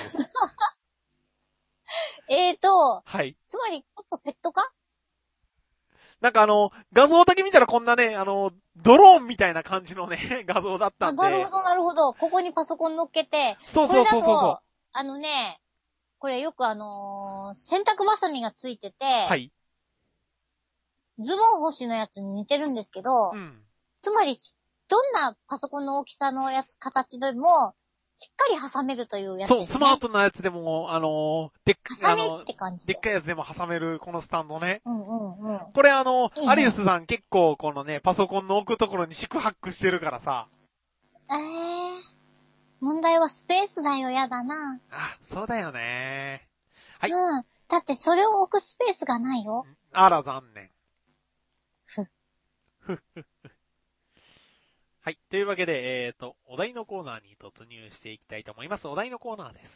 はい。つまり、ちょっとペットか？ なんか画像だけ見たらこんなね、ドローンみたいな感じのね、画像だったんで。 なるほど、なるほど。ここにパソコン乗っけて。 そうそうそうそう。 これよく洗濯バサミがついてて。はい。ズボン干しのやつに似てるんですけど。うん。つまり、どんなパソコンの大きさの形でも、しっかり挟めるというやつですね。 そう、スマートなやつでも、 でっかいやつでも挟めるこのスタンドね。 うんうんうん。 これいいね、アリスさん結構このね、パソコンの置くところに四苦八苦してるからさ。 問題はスペースだよ、やだな。 あ、そうだよね。はい。 うん。だってそれを置くスペースがないよ。 あら、残念。はい。というわけで、お題のコーナーに突入していきたいと思います。お題のコーナーです。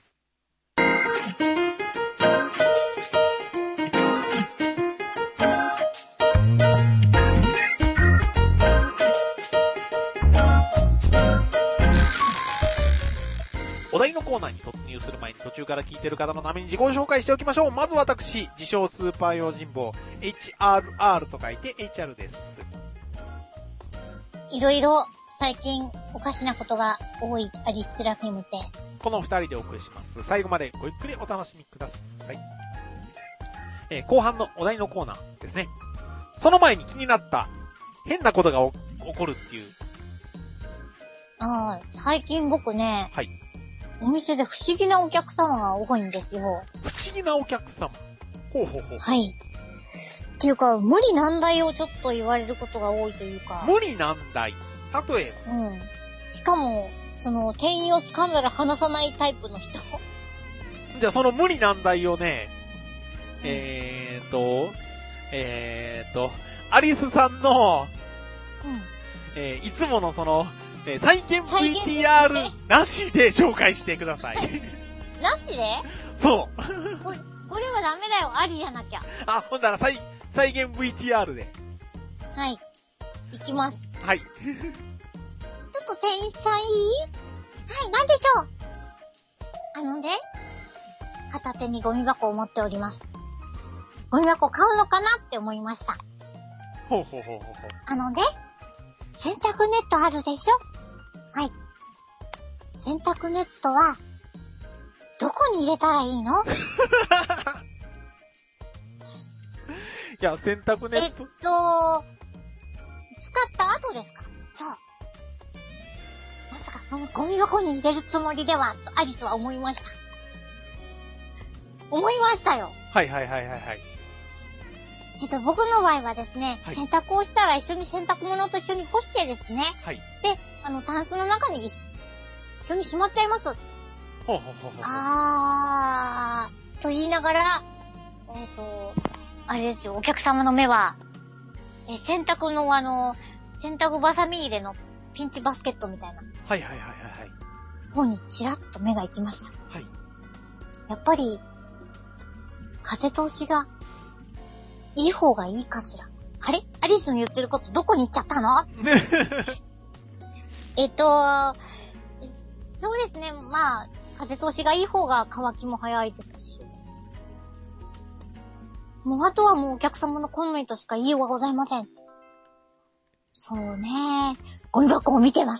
お題のコーナーに突入する前に途中から聞いてる方のために自己紹介しておきましょう。まず私、自称スーパー用心棒、HRR と書いて HR です。 いろいろ最近おかしなことが多いアリステラフィムで。 この二人でお送りします。最後までごゆっくりお楽しみください。後半のお題のコーナーですね。その前に気になった変なことが起こるっていう。 最近僕ね。 はい。 お店で不思議なお客様が多いんですよ。 不思議なお客様。ほう。 はい。っていうか、無理難題をちょっと言われることが多いというか。 無理難題。例えば。 うん。しかも、店員を掴んだら離さないタイプの人。 じゃあその無理難題をね、アリスさんの、いつもの再現 VTR なしで紹介してください。 なしで？ そう。 これはダメだよ。ありじゃなきゃ。 あ、ほんなら再現 VTR で。 はい。いきます。 はい。 ちょっと店員さんいい？はい、なんでしょう？片手にゴミ箱を持っております。ゴミ箱買うのかなって思いました。 ほう。 洗濯ネットあるでしょ？はい。洗濯ネットは、どこに入れたらいいの？ いや、洗濯ネット。使った後ですか？そう。まさかそのゴミ箱に入れるつもりでは、とアリスは思いました。思いましたよ。 はい。 僕の場合はですね、洗濯をしたら一緒に洗濯物と一緒に干してですね。 はい。 で、タンスの中に一緒にしまっちゃいます。 ほう。 と言いながら、あれですよ、お客様の目は、洗濯の洗濯バサミ入れのピンチバスケットみたいな。 はい。 方にチラッと目が行きました。 はい。 やっぱり、風通しが、いい方がいいかしら。あれ？アリスの言ってることどこに行っちゃったの？そうですね。まあ、風通しがいい方が乾きも早いですし。もうあとはもうお客様のコメントしか言いようがございません。そうね。ゴミ箱を見てます。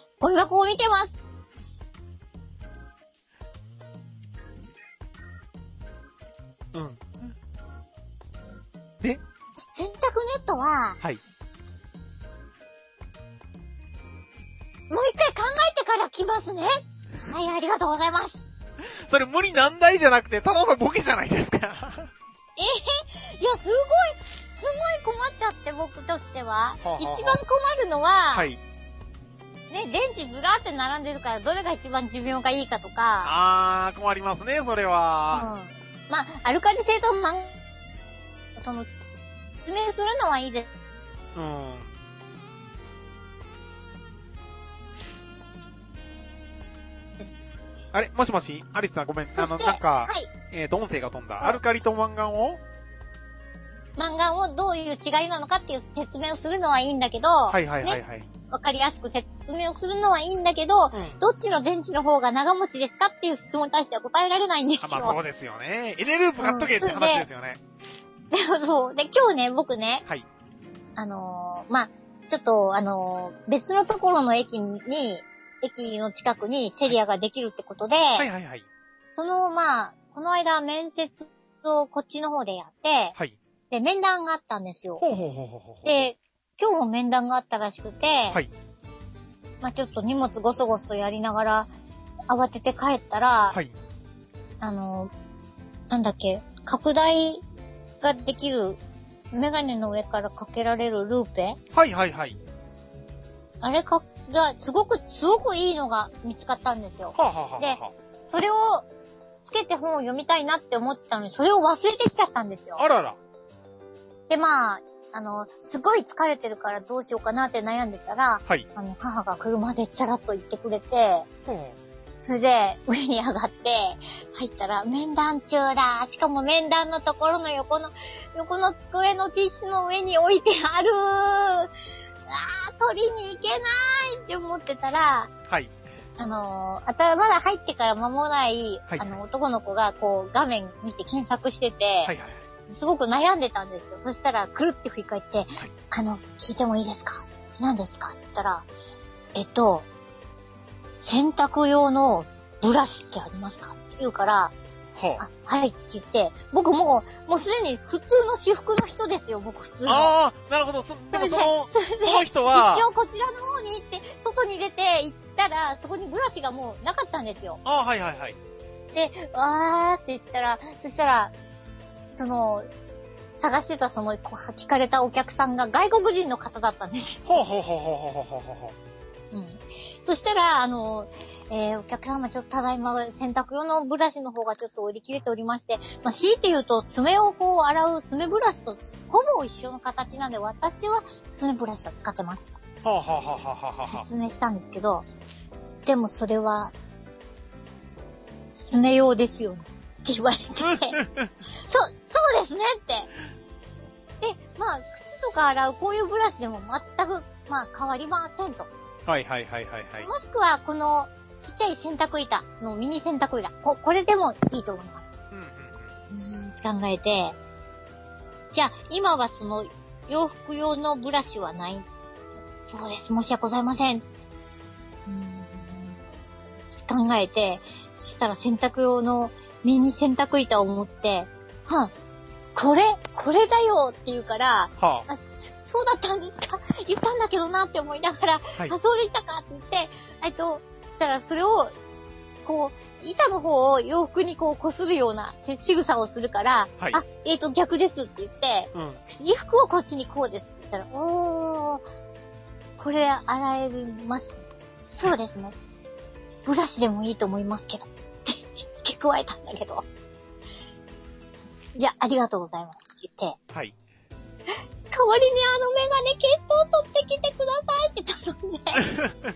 うん。で？ 洗濯ネットは、 はい。 もう一回考えてから来ますね。はい、ありがとうございます。 それ無理難題じゃなくて、ただのボケじゃないですか。いや、 すごい困っちゃって、僕としては。一番困るのは、はい。ね、電池ずらーって並んでるから、どれが一番寿命がいいかとか。 困りますね、それは。 まあ、アルカリ性と説明するのはいいです。 あれもしもしアリスさんごめん。なんか、はい。音声が飛んだ。アルカリとマンガンを漫画をどういう違いなのかっていう説明をするのはいいんだけど、 はいはいはいはい。 わかりやすく説明をするのはいいんだけど、どっちの電池の方が長持ちですかっていう質問に対しては答えられないんですよ。 まあそうですよね。エネループ買っとけって話ですよね。 でもそう。で、今日ね、僕ね、 はい。 まあ、ちょっと、別のところの駅の近くにセリアができるってことで、 はいはいはい。 まあ、この間面接をこっちの方でやって、 はい。 で、面談があったんですよ。 ほうほうほうほうほう。 で、今日も面談があったらしくて、 はい。 まあちょっと荷物ごそごそやりながら、慌てて帰ったら、 はい。 なんだっけ、拡大ができる、メガネの上からかけられるルーペはいはいはい。 あれが、すごくいいのが見つかったんですよ。 はあ、はあはあはあ、 で、それをつけて本を読みたいなって思ってたのに、それを忘れてきちゃったんですよ。 あらら。 で、まあ、すごい疲れてるからどうしようかなって悩んでたら、 はい。 母が車でチャラッと言ってくれて、それで上に上がって入ったら面談中だ。しかも面談のところの横の机のティッシュの上に置いてある。取りに行けないって思ってたら、 はい。 まだ入ってから間もない、 はい、 男の子がこう画面見て検索してて、 はいはい。 すごく悩んでたんですよ。そしたら、くるって振り返って、はい、聞いてもいいですか？何ですか？って言ったら、洗濯用のブラシってありますか？って言うから、はいって言って、僕もうすでに普通の私服の人ですよ、僕普通の。 ああ、なるほど。でもその人は、 一応こちらの方に行って、外に出て行ったら、そこにブラシがもうなかったんですよ。 ああ、はいはいはい。 で、わーって言ったら、そしたら、探してた聞かれたお客さんが外国人の方だったんですよ。 ほうほうほうほうほうほうほうほう。うん。そしたら、お客様ちょっとただいま洗濯用のブラシの方がちょっと売り切れておりまして、まあ、強いて言うと爪をこう洗う爪ブラシとほぼ一緒の形なんで、私は爪ブラシを使ってます。 はあはあはあはあはあ。 説明したんですけど、でもそれは、爪用ですよね。って言われて、そうですねって。で、まあ、靴とか洗うこういうブラシでも全く、まあ、変わりませんと。 はいはいはいはいはい。 もしくは、この、ちっちゃい洗濯板のミニ洗濯板。これでもいいと思います。考えて、じゃあ、今は洋服用のブラシはない。そうです。申し訳ございません。考えて、そしたら洗濯用のミニ洗濯板を持って、これだよって言うから、そうだったんですか言ったんだけどなって思いながら、はい、そうでしたかって言って、そしたらそれを、こう、板の方を洋服にこう擦るような仕草をするから、はい、逆ですって言って、衣服をこっちにこうですって言ったら、これ洗えます。そうですね。ブラシでもいいと思いますけど。って付け加えたんだけど。じゃあ、ありがとうございますって言って。はい。代わりにメガネケースを取ってきてくださいって頼んで。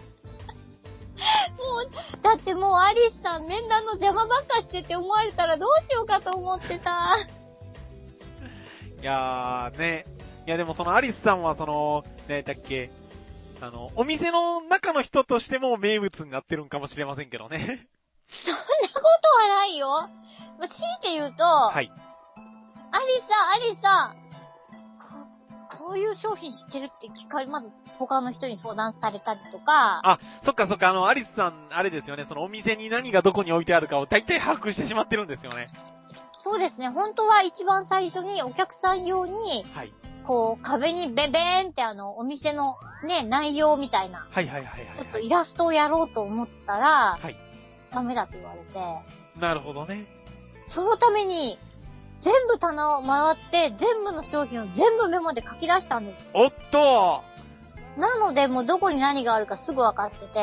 だってもうアリスさん面談の邪魔ばっかしてて思われたらどうしようかと思ってた。 いやーね。いやでもアリスさんはねだっけ、お店の中の人としても名物になってるんかもしれませんけどね。 そんなことはないよ。まあ、強いて言うと、はい。アリさん、こういう商品知ってるってまず他の人に相談されたりとか。 あ、そっか、アリスさん、あれですよね、お店に何がどこに置いてあるかを大体把握してしまってるんですよね。 そうですね、本当は一番最初にお客さん用に、はい。こう、壁にベベーンってお店のね、内容みたいな。はいはいはいはい。ちょっとイラストをやろうと思ったら、はい。ダメだって言われて。 なるほどね。 そのために、全部棚を回って、全部の商品を全部メモで書き出したんです。 おっとなので、もうどこに何があるかすぐ分かってて。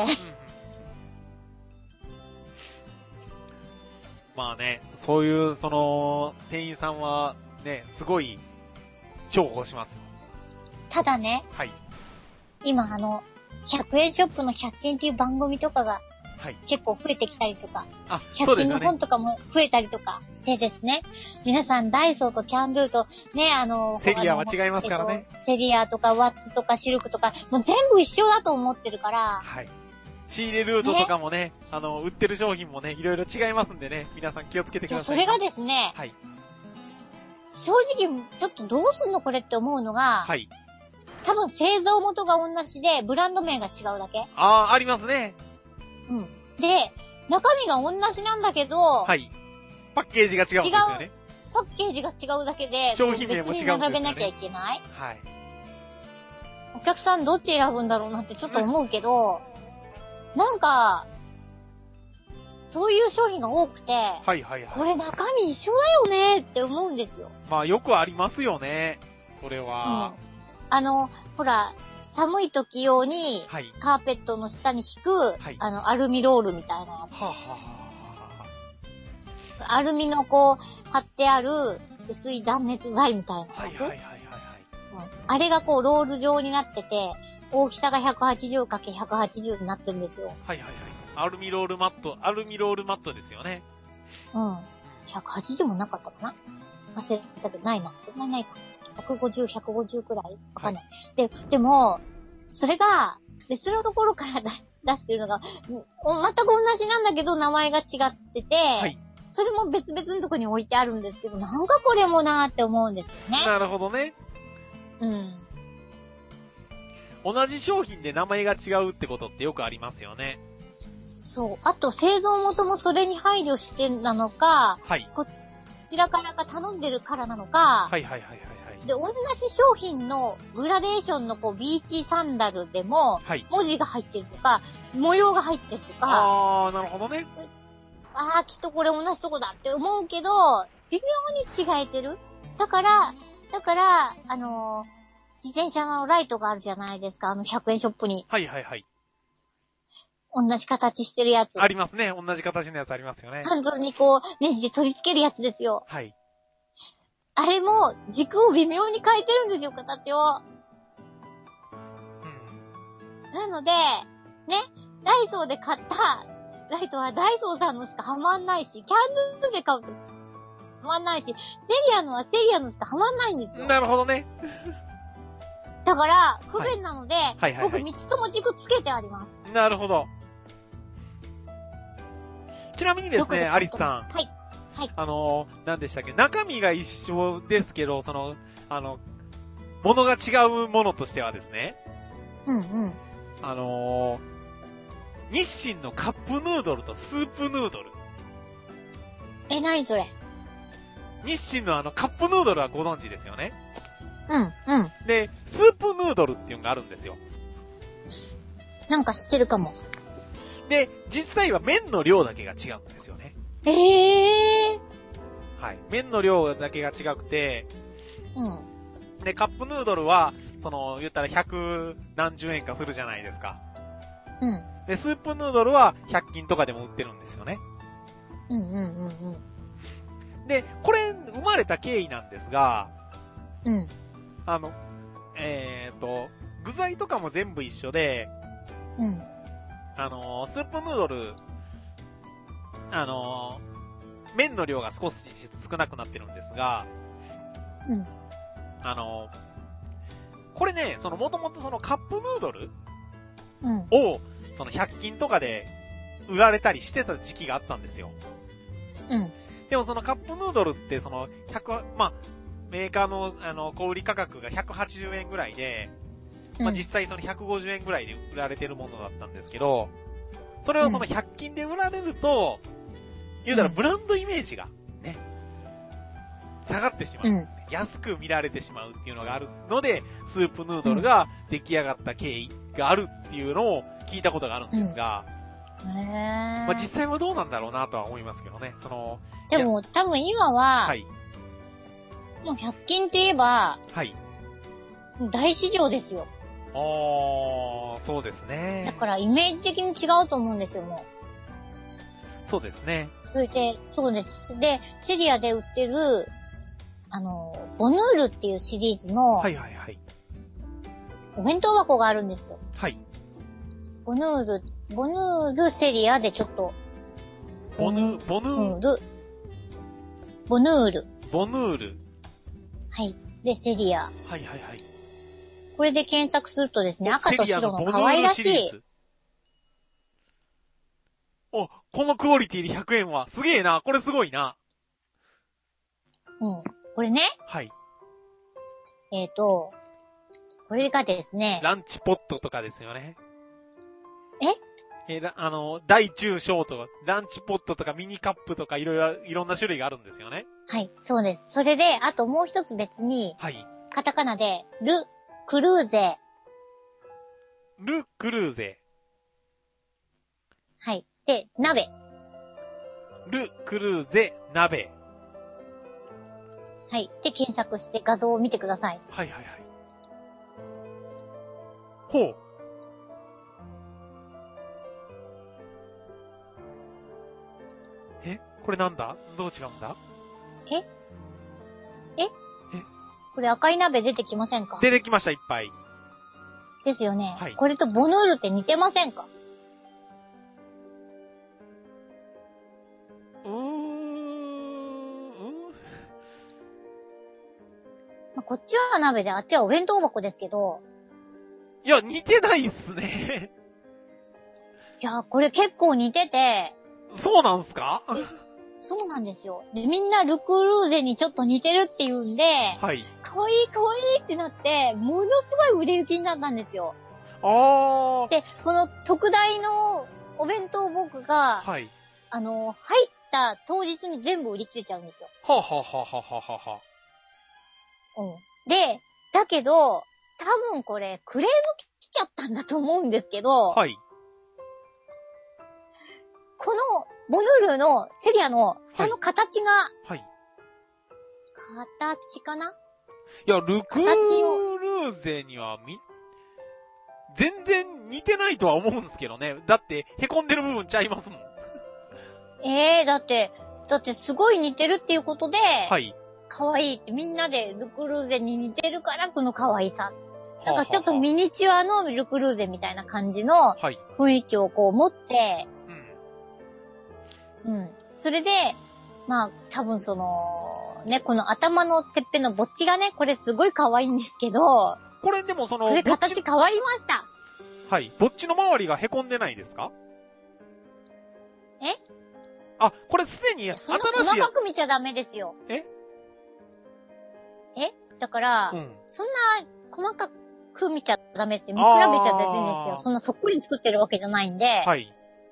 まあね、そういう、店員さんは、ね、すごい、重宝しますよ。 ただね。はい。今100円ショップの100均っていう番組とかがはい。 結構増えてきたりとか、 あ、そう 100均のですよね。 本とかも増えたりとかしてですね、皆さんダイソーとキャンドゥとね、 セリアは違いますからね。 セリアとかワッツとかシルクとか、もう全部一緒だと思ってるから、 はい。仕入れルートとかもね、売ってる商品もね、いろいろ違いますんでね、皆さん気をつけてください。 それがですね、 はい。 正直、ちょっとどうすんのこれって思うのが、 はい。 多分製造元が同じで、ブランド名が違うだけ。 ありますね。 うん。で、中身が同じなんだけど、 はい。パッケージが違うんですよね。 パッケージが違うだけで、 商品名も違うんですよね。 別に並べなきゃいけない。 はい。 お客さんどっち選ぶんだろうなってちょっと思うけど、なんか、そういう商品が多くて、 はいはいはい。 これ中身一緒だよねって思うんですよ。 まあよくありますよね。それは。 ほら、寒い時用に、 はい。 カーペットの下に敷く、 はい。 アルミロールみたいなやつ。 はあ、はあはアルミのこう、貼ってある薄い断熱材みたいなやつ。 はいはいはいはいはい。 あれがこう、ロール状になってて、大きさが 180×180 になってるんですよ。 はいはいはい。アルミロールマットですよね。 うん。180もなかったかな忘れたけど、ないな。そんなにないか。150、150くらいわかんない。はい、でも、それが、別のところから出してるのが、全く同じなんだけど、名前が違ってて、はい、それも別々のところに置いてあるんですけど、なんかこれもなーって思うんですよね。 なるほどね。 うん。 同じ商品で名前が違うってことってよくありますよね。 そう。あと、製造元もそれに配慮してなのか、 はい。 こちらからか頼んでるからなのか、 はいはいはいはい。 で、同じ商品のグラデーションのこう、ビーチサンダルでも、はい、文字が入ってるとか、模様が入ってるとか、 なるほどね。 きっとこれ同じとこだって思うけど、微妙に違えてる。だから、自転車のライトがあるじゃないですか、100円ショップに。 はいはいはい。 同じ形してるやつ。 ありますね。同じ形のやつありますよね。 ハンドルにこう、ネジで取り付けるやつですよ。 はい。 あれも、軸を微妙に変えてるんですよ、形を。うん。なので、ね、ダイソーで買ったライトはダイソーさんのしかはまんないし、キャンドゥで買うとはまんないし、セリアのはセリアのしかはまんないんですよ。 なるほどね。 だから、不便なので、 はいはいはいはい、 僕3つとも軸つけてあります。 なるほど。ちなみにですね、アリスさん。 はい。はい。 何でしたっけ、中身が一緒ですけど、ものが違うものとしてはですね。 うんうん。 日清のカップヌードルとスープヌードル。 何それ？ 日清のカップヌードルはご存知ですよね。 うんうん。 で、スープヌードルっていうのがあるんですよ。 なんか知ってるかも。 で、実際は麺の量だけが違うんですよね。はい。麺の量だけが違くて、 うん。 で、カップヌードルは、言ったら100何十円かするじゃないですか。 うん。 で、スープヌードルは100均とかでも売ってるんですよね。 うんうんうんうん。 で、これ、生まれた経緯なんですが、 うん。 具材とかも全部一緒で、 うん。 スープヌードル、麺の量が少し少なくなってるんですが、 うん。 これね、もともとカップヌードルうん。 を、100均とかで売られたりしてた時期があったんですよ。 うん。 でもカップヌードルってメーカーの、小売価格が180円ぐらいで、実際150円ぐらいで売られてるものだったんですけど、それを100均で売られると、言うたらブランドイメージが、ね、下がってしまう。安く見られてしまうっていうのがあるので、スープヌードルが出来上がった経緯があるっていうのを聞いたことがあるんですが、実際はどうなんだろうなとは思いますけどね。 でも、多分今は、 はい。 もう100均って言えば、 はい。 大市場ですよ。 そうですね。 だからイメージ的に違うと思うんですよ、もう。そうですね。 それで、そうです。で、セリアで売ってる、ボヌールっていうシリーズの、 はいはいはい。 お弁当箱があるんですよ。 はい。 ボヌールっボヌールセリアでちょっと。 ボヌール。 ボヌール。 ボヌール。 はい。で、セリア。 はいはいはい。 これで検索するとですね、赤と白の可愛らしい。 お、このクオリティで100円は、すげえな。これすごいな。 うん。これね。 はい。 これがですね。 ランチポットとかですよね。 え？ 大中小とか、ランチポットとかミニカップとかいろんな種類があるんですよね。 はい、そうです。それで、あともう一つ別に、 はい。 カタカナで、クルーゼ。 ルクルーゼ。 はい。で、鍋。 ルクルーゼ、鍋。 はい。で、検索して画像を見てください。 はいはいはい。ほう。これなんだ？どう違うんだ？ これ赤い鍋出てきませんか？ 出てきました、いっぱい。 ですよね。 はい。 これとボヌールって似てませんか？まあ、こっちは鍋で、あっちはお弁当箱ですけど。 いや、似てないっすね。 いや、これ結構似てて。 そうなんすか？ そうなんですよ。で、みんなルクルーゼにちょっと似てるって言うんで、 はい。 かわいいかわいいってなって、ものすごい売れ行きになったんですよ。で、この特大のお弁当僕が、 はい。 入った当日に全部売り切れちゃうんですよ。 はあ、はあはあはあはあはあ、 うん。で、だけど、多分これ、クレーム来ちゃったんだと思うんですけど、 はい。 この、ボヌールのセリアの下の形が、 はい。 形かな？ いや、ルクルーゼには全然似てないとは思うんですけどね。だって、凹んでる部分ちゃいますもん。 だってすごい似てるっていうことで、 はい。 可愛いってみんなでルクルーゼに似てるからこの可愛さ。なんかちょっとミニチュアのルクルーゼみたいな感じの雰囲気をこう持って、うん。それで、まあ多分この頭のてっぺんのぼっちがね、これすごい可愛いんですけど、 これでもこれ形変わりました。 はい。ぼっちの周りが凹んでないですか？あ、これすでに新しい。 そんな細かく見ちゃダメですよ。だから、そんな細かく見ちゃダメですよ。見比べちゃダメですよ。そんなそっくり作ってるわけじゃないんで。 はい。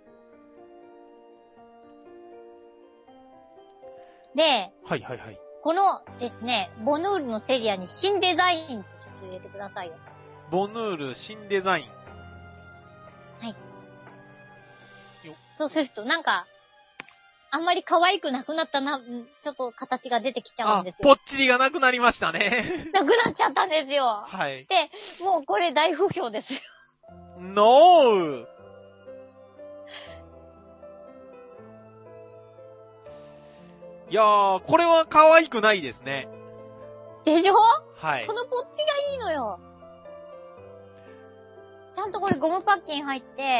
で、 はいはいはい。 このですね、ボヌールのセリアに新デザインってちょっと入れてくださいよ。 ボヌール新デザイン。 はい。そうするとなんか、あんまり可愛くなくなったな、ちょっと形が出てきちゃうんですよ。 ぽっちりがなくなりましたね。 なくなっちゃったんですよ。 はい。 で、もうこれ大不評ですよ。 No! いやー、これは可愛くないですね。 でしょ？ はい。 このポッチがいいのよ。ちゃんとこれゴムパッキン入って、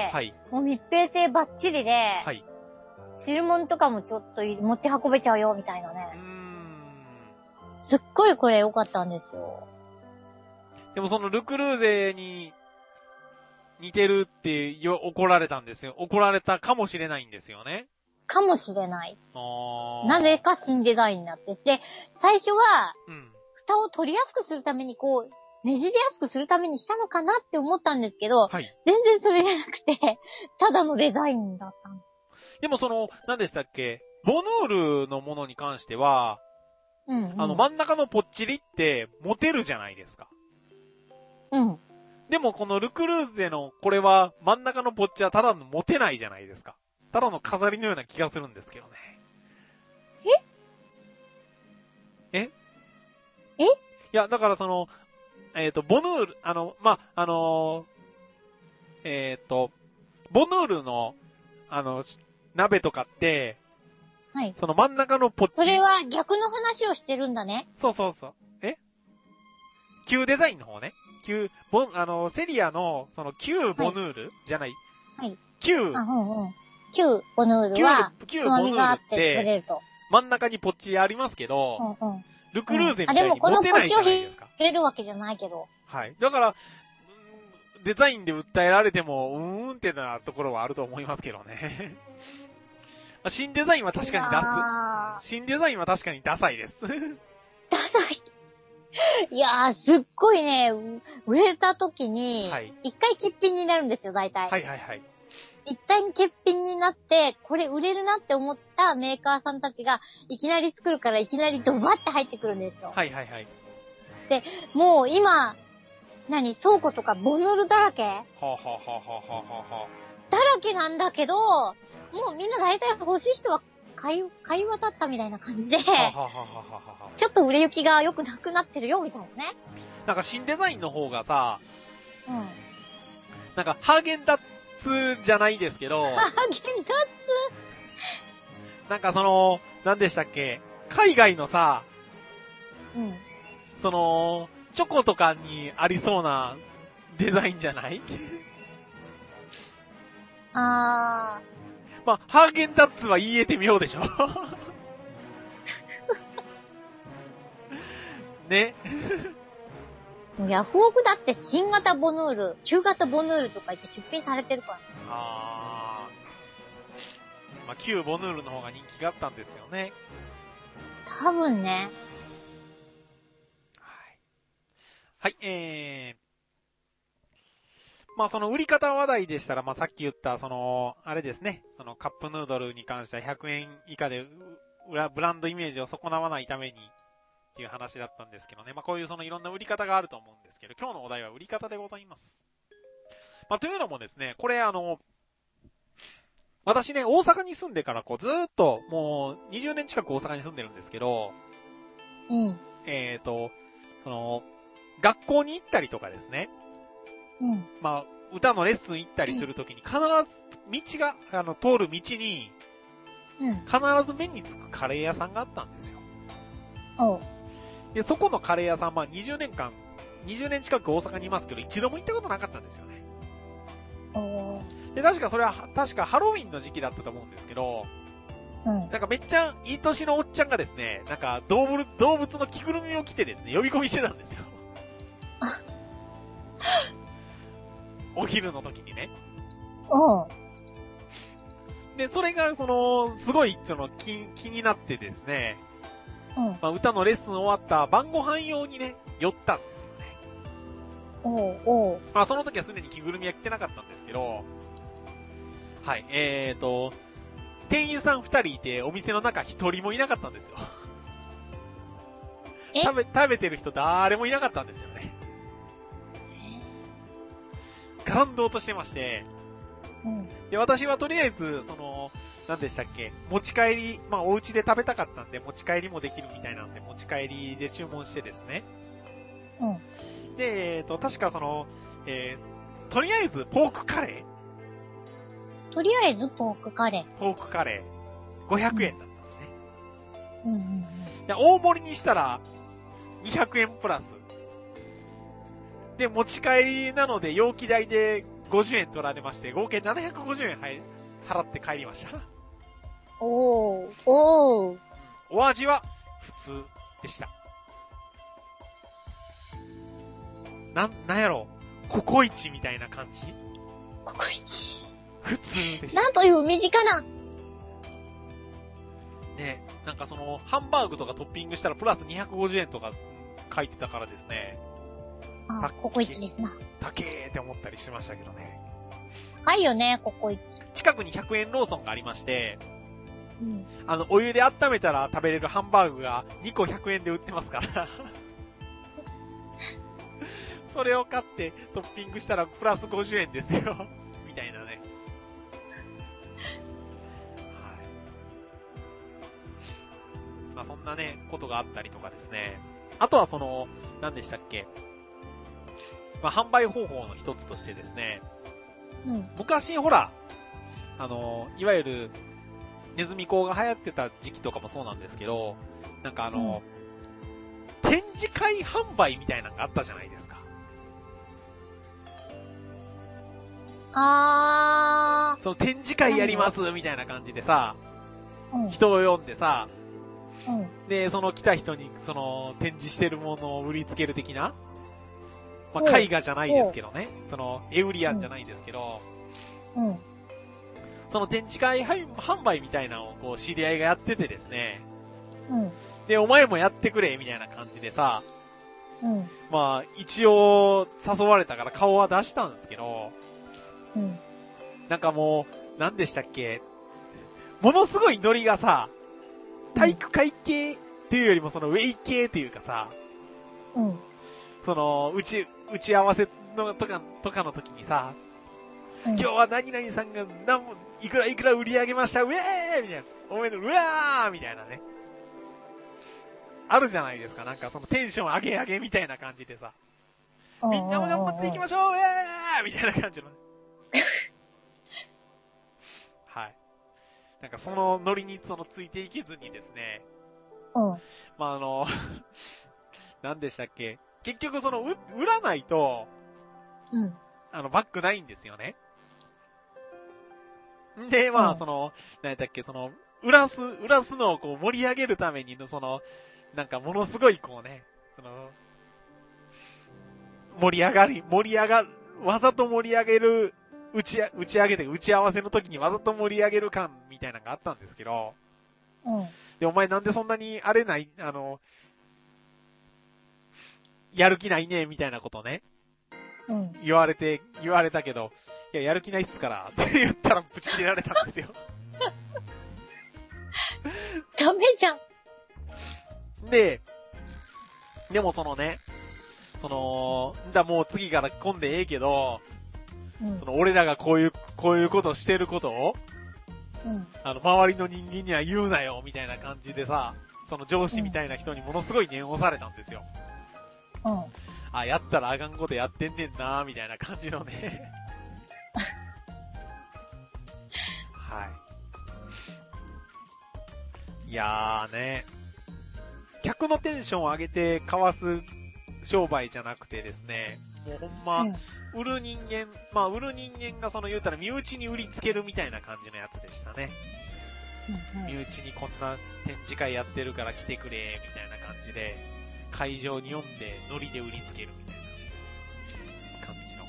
はい。もう密閉性バッチリで、はい。汁物とかもちょっと持ち運べちゃうよ、みたいなね。すっごいこれ良かったんですよ。 でもそのルクルーゼに似てるって怒られたんですよ。怒られたかもしれないんですよね。 かもしれない。なぜか新デザインになってて、最初は、蓋を取りやすくするためにこう、ねじりやすくするためにしたのかなって思ったんですけど、はい、全然それじゃなくて、ただのデザインだったんです。 でも何でしたっけ？ボヌールのものに関しては、真ん中のぽっちりって持てるじゃないですか。 うん。 でもこのルクルーゼのこれは真ん中のぽっちはただの持てないじゃないですか。ただの飾りのような気がするんですけどね。いや、だからボヌール、ボヌールの、鍋とかって、はい。その真ん中のポッチ。 それは逆の話をしてるんだね。 そうそうそう。旧デザインの方ね。セリアの、旧ボヌール、はい、じゃない。はい。 旧、 あ、うんうん。旧ボヌールは、 旧つまみがあってボヌールって取れると。 真ん中にポッチありますけど、 うんうん。 ルクルーゼみたいあ、でもにこのポ持てないじッチを入ゃないですか。 れるわけじゃないけど。 はい。だから、デザインで訴えられても、ってなところはあると思いますけどね。新デザインは確かに新デザインは確かにダサいです。 ダサい。いやー、すっごいね、売れた時に、一回欠品になるんですよ、大体。 はいはいはい。 一旦欠品になって、これ売れるなって思ったメーカーさんたちが、いきなり作るからいきなりドバって入ってくるんですよ。 はいはいはい。 で、もう今、倉庫とかボヌールだらけはあ、はあはあはあはあ、 だらけなんだけど、もうみんな大体欲しい人は買い渡ったみたいな感じで、ちょっと売れ行きが良くなくなってるよ、みたいなね。 なんか新デザインの方がさ、 うん。 なんかハーゲンダッツじゃないですけど、 ハーゲンダッツなんか何でしたっけ、海外のさ、 うん。 チョコとかにありそうなデザインじゃないまあ、ハーゲンダッツは言えてみようでしょね。 ヤフオクだって新型ボヌール、中型ボヌールとか言って出品されてるから。 まあ、旧ボヌールの方が人気があったんですよね。 多分ね。 はい、まあその売り方話題でしたら、まあさっき言ったあれですね、カップヌードルに関しては100円以下でブランドイメージを損なわないためにっていう話だったんですけどね、まあこういういろんな売り方があると思うんですけど、今日のお題は売り方でございます。まあというのもですね、これ私ね、大阪に住んでからずーっともう20年近く大阪に住んでるんですけど、 うん。 学校に行ったりとかですね。 うん。 まあ、歌のレッスン行ったりするときに必ず道が、通る道に、必ず目につくカレー屋さんがあったんですよ。 おう。 で、そこのカレー屋さん、まあ20年近く大阪にいますけど、一度も行ったことなかったんですよね。 おう。 で、確かハロウィンの時期だったと思うんですけど、 うん。 なんかめっちゃいい年のおっちゃんがですね、なんか動物の着ぐるみを着てですね、呼び込みしてたんですよ。お昼の時にね。 おう。 で、それが、すごい、気になってですね。 うん。 まあ、歌のレッスン終わった晩ご飯用にね、寄ったんですよね。 おう、おう。 まあ、その時はすでに着ぐるみは着てなかったんですけど、はい、店員さん2人いて、お店の中1人もいなかったんですよ。食べてる人誰もいなかったんですよね。ガランドとしてまして、 うん。 で、私はとりあえず、何でしたっけ、持ち帰り、まあ、お家で食べたかったんで、持ち帰りもできるみたいなんで、持ち帰りで注文してですね。 うん。 で、確かとりあえず、ポークカレー。 とりあえず、ポークカレー。ポークカレー。500円だったんですね。 うんうんうん。 で、大盛りにしたら、200円プラス。で、持ち帰りなので、容器代で50円取られまして、合計750円払って帰りました。 おー、おー。 お味は普通でした。なんやろ、ココイチみたいな感じ？ ココイチ。 普通でした。 なんという身近な。 ね、なんかハンバーグとかトッピングしたらプラス250円とか書いてたからですね。 あ、ココイチですな。 高えって思ったりしましたけどね。 高いよね、ココイチ。 近くに100円ローソンがありまして、 うん。 お湯で温めたら食べれるハンバーグが2個100円で売ってますから。それを買ってトッピングしたらプラス50円ですよ。みたいなね。はい。まあそんなね、ことがあったりとかですね。あとは何でしたっけ。まあ販売方法の一つとしてですね。 うん。 昔ほら、いわゆる、ネズミ講が流行ってた時期とかもそうなんですけど、なんか展示会販売みたいなのがあったじゃないですか。 その展示会やりますみたいな感じでさ、 うん。 人を呼んでさ、 うん。 で、その来た人にその展示してるものを売りつける的な、まうんあ、絵画じゃないですけどね。その、エウリアンじゃないんですけど、 うん。 その展示会販売みたいなのをこう知り合いがやっててですね。 うん。 で、お前もやってくれみたいな感じでさ、 うん。 まあ、一応誘われたから顔は出したんですけど、 うん。 なんかもう、何でしたっけ、ものすごいノリがさ、体育会系っていうよりもそのウェイ系っていうかさ、 うん。 その、打ち合わせのとかの時にさ、今日は何々さんがいくら売り上げました、ウェーみたいな。おめでとう、うわーみたいなね。あるじゃないですか。なんかそのテンション上げみたいな感じでさ。みんなも頑張っていきましょう、ウェーみたいな感じの。はい。なんかそのノリについていけずにですね。 うん。 まあ何でしたっけ。結局その売らないと、 うん。 バックないんですよね。で、まあ、何だっけ、売らすのをこう盛り上げるためにの、なんかものすごいこうね、わざと盛り上げる、打ち合わせの時にわざと盛り上げる感みたいなのがあったんですけど、 うん。 で、お前なんでそんなにあれない、やる気ないね、みたいなことね、 うん。 言われたけど、いや、やる気ないっすから、って言ったらぶち切れられたんですよ。 ダメじゃん。 でももう次から来んでええけど、 うん。 俺らがこういうことしてることを、 うん。 周りの人間には言うなよ、みたいな感じでさ、その上司みたいな人にものすごい念を押されたんですよ。 うん。 あ、やったらあかんことやってんねんな、みたいな感じのね。はい。いやーね。客のテンションを上げてかわす商売じゃなくてですね、もうほんま、売る人間が言うたら身内に売りつけるみたいな感じのやつでしたね。身内にこんな展示会やってるから来てくれ、みたいな感じで、会場に呼んでノリで売りつけるみたいな感じ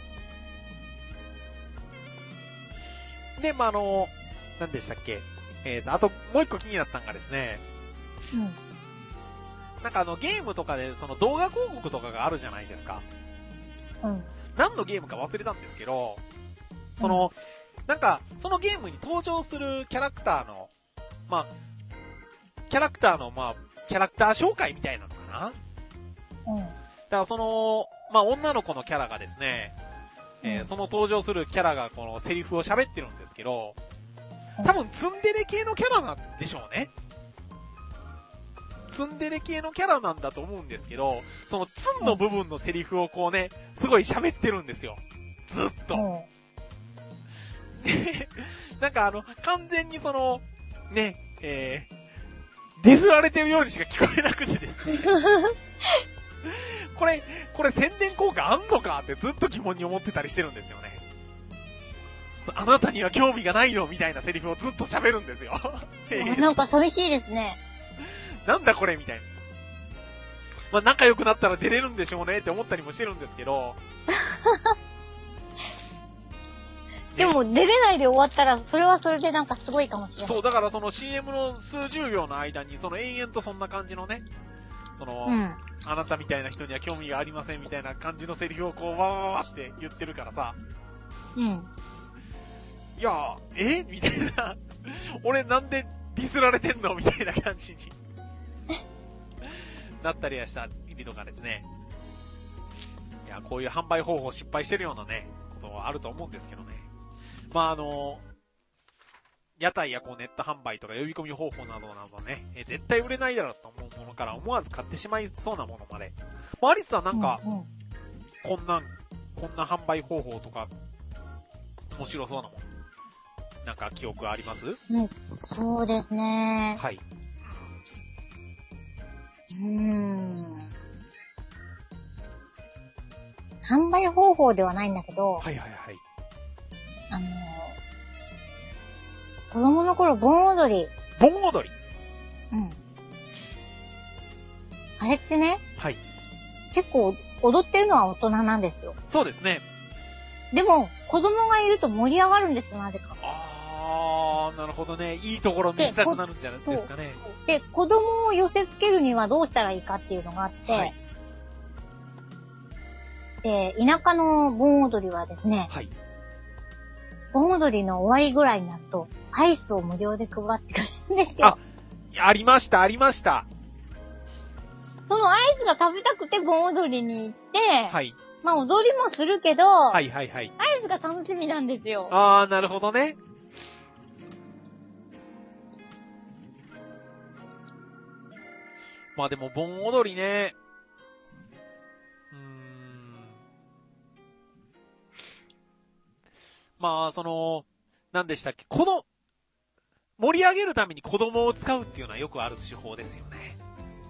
の。で、何でしたっけ、あともう一個気になったのがですね、なんかゲームとかで動画広告とかがあるじゃないですか。何のゲームか忘れたんですけど、なんか、そのゲームに登場するキャラクターの、キャラクター紹介みたいなのかな。だから女の子のキャラがですね、その登場するキャラがこのセリフを喋ってるんですけど、多分ツンデレ系のキャラなんでしょうね。ツンデレ系のキャラなんだと思うんですけど、そのツンの部分のセリフをこうね、すごい喋ってるんですよ。ずっと。で、なんか完全にね、ディスられてるようにしか聞こえなくてですね。これ宣伝効果あんのかってずっと疑問に思ってたりしてるんですよね。あなたには興味がないのみたいなセリフをずっと喋るんですよ。 なんか寂しいですね。 なんだこれみたいな。仲良くなったら出れるんでしょうねって思ったりもしてるんですけど。 でも出れないで終わったら、それはそれでなんかすごいかもしれない。 そう、だからCM の数十秒の間に、延々とそんな感じのね、あなたみたいな人には興味がありませんみたいな感じのセリフをこう、わわわって言ってるからさ。いや、みたいな。俺なんでディスられてんのみたいな感じになったりはしたりとかですね。いや、こういう販売方法失敗してるようなね、ことはあると思うんですけどね。屋台やネット販売とか呼び込み方法などね、絶対売れないだろうと思うものから思わず買ってしまいそうなものまで。アリスさんなんか、こんな販売方法とか、面白そうなもの、なんか記憶あります？ そうですね。 はい。 販売方法ではないんだけど、 はいはいはい。 子供の頃、盆踊り。 盆踊り。 うん。あれってね、 はい。 結構踊ってるのは大人なんですよ。 そうですね。 でも、子供がいると盛り上がるんですよ、なぜか。 なるほどね。いいところ見せたくなるんじゃないですかね。 で、子供を寄せ付けるにはどうしたらいいかっていうのがあって、はい、で、田舎の盆踊りはですね、はい、盆踊りの終わりぐらいになると、アイスを無料で配ってくれるんですよ。 ありました、ありました。 そのアイスが食べたくて盆踊りに行って、 はい。 まあ踊りもするけど、 はいはいはい。 アイスが楽しみなんですよ。 なるほどね。まあでも盆踊りね。まあ何でしたっけ、盛り上げるために子供を使うっていうのはよくある手法ですよね。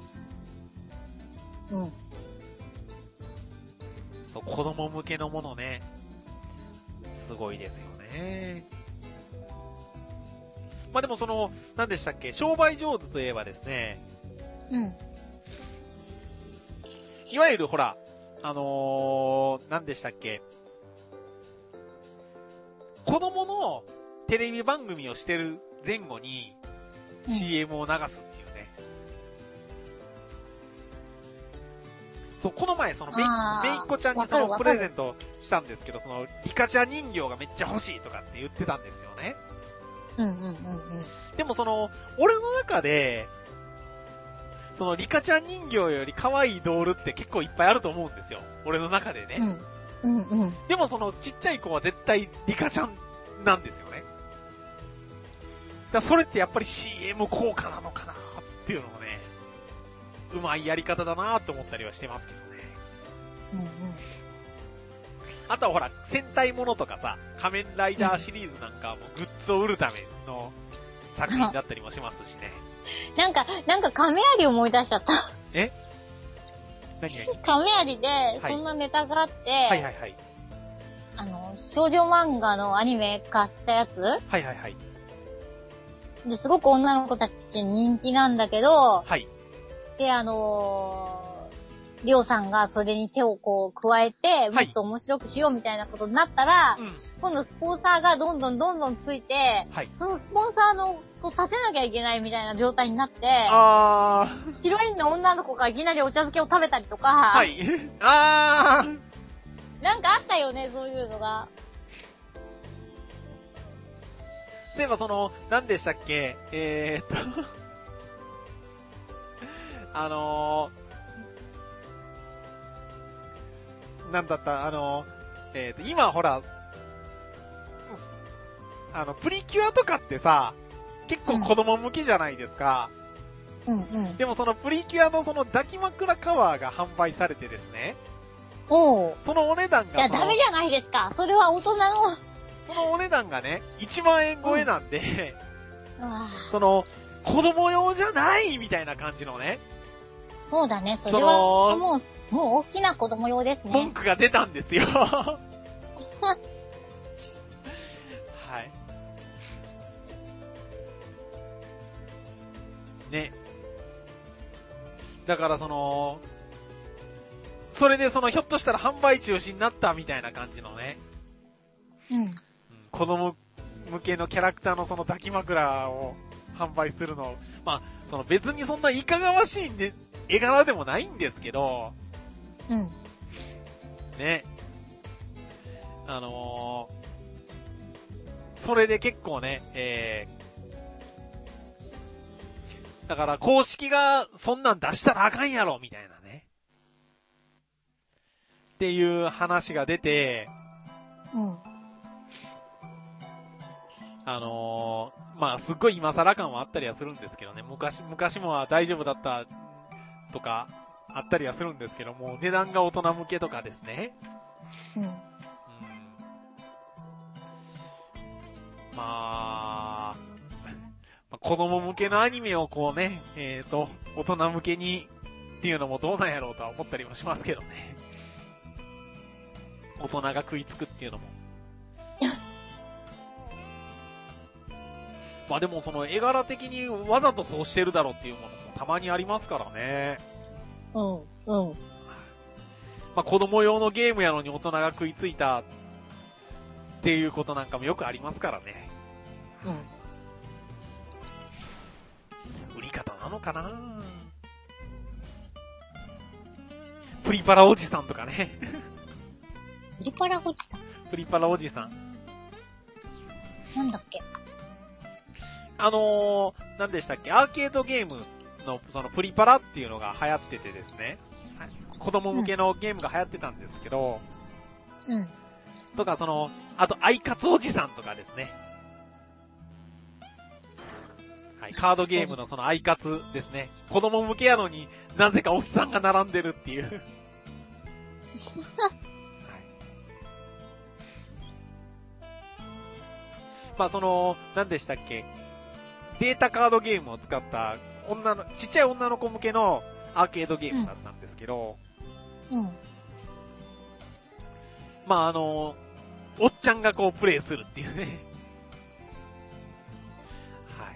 うん。 そう、子供向けのものね。すごいですよね。まあでも何でしたっけ、商売上手といえばですね。 うん。 いわゆるほら、何でしたっけ、子供のテレビ番組をしてる前後に CM を流すっていうね。そう、この前めいっ子ちゃんにプレゼントしたんですけど、リカちゃん人形がめっちゃ欲しいとかって言ってたんですよね。 うんうんうんうん。 でも俺の中で、リカちゃん人形より可愛いドールって結構いっぱいあると思うんですよ。俺の中でね。 うん。うんうん。 でもちっちゃい子は絶対リカちゃんなんですよね。それってやっぱり CM 効果なのかなっていうのもね、うまいやり方だなと思ったりはしてますけどね。 うんうん。 あとはほら、戦隊ものとかさ、仮面ライダーシリーズなんかもグッズを売るための作品だったりもしますしね。 なんか亀有思い出しちゃった。 え？何が亀有で、そんなネタがあって、 はいはいはい。 少女漫画のアニメ化したやつ？はいはいはい。 で、すごく女の子たちに人気なんだけど、 はい。 で、りょうさんがそれに手を加えて、もっと面白くしようみたいなことになったら、今度スポンサーがどんどんついて、そのスポンサーの立てなきゃいけないみたいな状態になって、ヒロインの女の子がいきなりお茶漬けを食べたりとか、はい。なんかあったよね、そういうのが。 例えば何でしたっけ、なんだった、今ほら、プリキュアとかってさ、結構子供向きじゃないですか。 うんうん。 でもプリキュアの抱き枕カバーが販売されてですね。 おう。 そのお値段が。 いや、ダメじゃないですか。それは大人の。 そのお値段がね、1万円超えなんで、子供用じゃないみたいな感じのね。 そうだね、それはもう大きな子供用ですね。 文句が出たんですよ。はい。ね。だからそれでひょっとしたら販売中止になったみたいな感じのね。 うん。 子供向けのキャラクターの抱き枕を販売するの。まあ、別にそんないかがわしいね、絵柄でもないんですけど。 うん。 ね。それで結構ね、だから公式がそんなん出したらあかんやろみたいなね。っていう話が出て、 うん。 まあ、すっごい今更感はあったりはするんですけどね。昔もは大丈夫だったとかあったりはするんですけども、値段が大人向けとかですね。まあ、子供向けのアニメを大人向けにっていうのもどうなんやろうとは思ったりもしますけどね。大人が食いつくっていうのも。 まあでもその絵柄的にわざとそうしてるだろうっていうものもたまにありますからね。 うん、うん。 まあ子供用のゲームやのに大人が食いついたっていうことなんかもよくありますからね。 うん。 売り方なのかな。プリパラおじさんとかね。 プリパラおじさん。 プリパラおじさん。 なんだっけ。 何でしたっけ、アーケードゲームのそのプリパラっていうのが流行っててですね。子供向けのゲームが流行ってたんですけど、 うん。 とかあとアイカツおじさんとかですね。はい、カードゲームのそのアイカツですね。子供向けやのになぜかおっさんが並んでるっていう。はい。まあ何でしたっけ、データカードゲームを使ったちっちゃい女の子向けのアーケードゲームだったんですけど、 うん。 まあおっちゃんがこうプレイするっていうね。はい。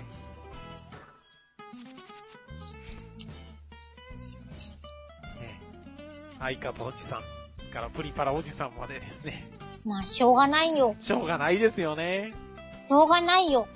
ね。アイカツおじさんからプリパラおじさんまでですね。 まあ、しょうがないよ。 しょうがないですよね。 しょうがないよ。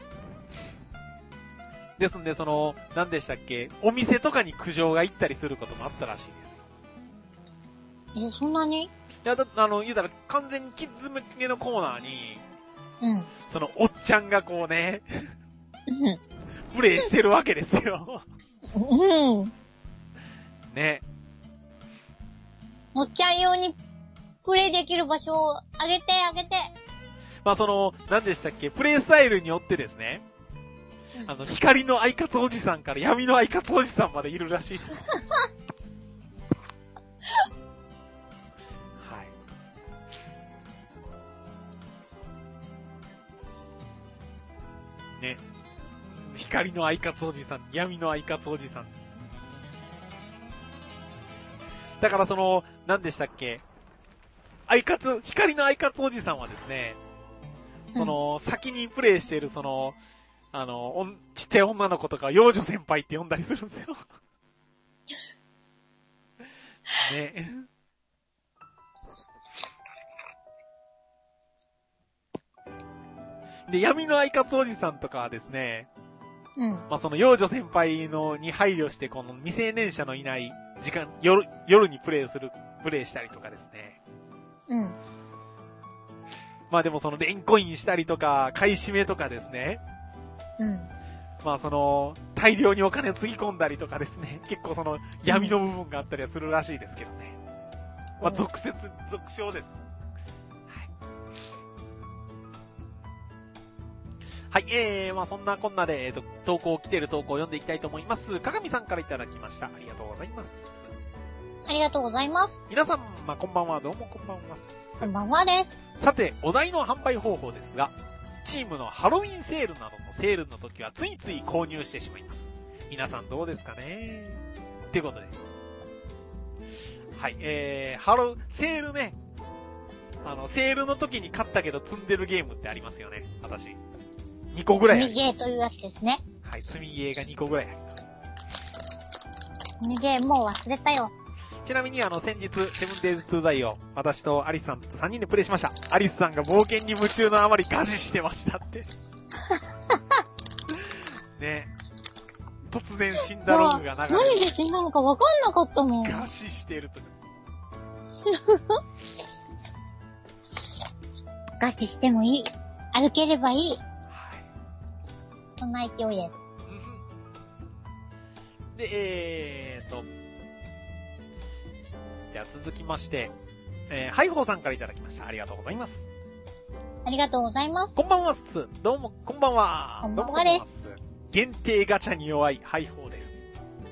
ですんで、何でしたっけ、お店とかに苦情が行ったりすることもあったらしいですよ。 そんなに？ いや、言うたら完全にキッズ向けのコーナーに、 うん。 おっちゃんがこうね、 うん。 プレイしてるわけですよ。 うん。 ね。 おっちゃん用にプレイできる場所をあげて。 まあ何でしたっけ、プレイスタイルによってですね、光のアイカツおじさんから闇のアイカツおじさんまでいるらしいです。はい。ね。光のアイカツおじさん、闇のアイカツおじさん。だから何でしたっけ、光のアイカツおじさんはですね、先にプレイしているちっちゃい女の子とか幼女先輩って呼んだりするんですよ。ね。で、闇のアイカツおじさんとかはですね、 うん。 まあ、幼女先輩に配慮して、この未成年者のいない夜にプレイしたりとかですね。 うん。 まあでもレンコインしたりとか、買い占めとかですね。 うん。 まあ大量にお金つぎ込んだりとかですね。結構闇の部分があったりはするらしいですけどね。まあ俗称です。はい。はい、まあそんなこんなで、来てる投稿を読んでいきたいと思います。かがみさんからいただきました。ありがとうございます。 ありがとうございます。 皆さん、まあこんばんは、どうもこんばんは。 こんばんはです。 さて、お題の販売方法ですが、チームのハロウィンセールなどのセールの時はついつい購入してしまいます。皆さんどうですかねっていうことで。はい、セールね。セールの時に買ったけど積んでるゲームってありますよね。私。2個ぐらいあります。 積みゲーというやつですね。 はい、積みゲーが2個ぐらいあります。 積みゲーもう忘れたよ。 ちなみに先日、セブンデイズトゥーダイを私とアリスさんと3人でプレイしました。アリスさんが冒険に夢中のあまり餓死してましたって。ね。突然死んだログが流れて。 何で死んだのか分かんなかったもん。 餓死してると。 餓死してもいい。歩ければいい。 はい。 そんな勢いです。 で、じゃあ続きまして、ハイホーさんからいただきました。ありがとうございます。 ありがとうございます。 こんばんはっす。どうも、こんばんは。 こんばんはです。 限定ガチャに弱いハイホーです。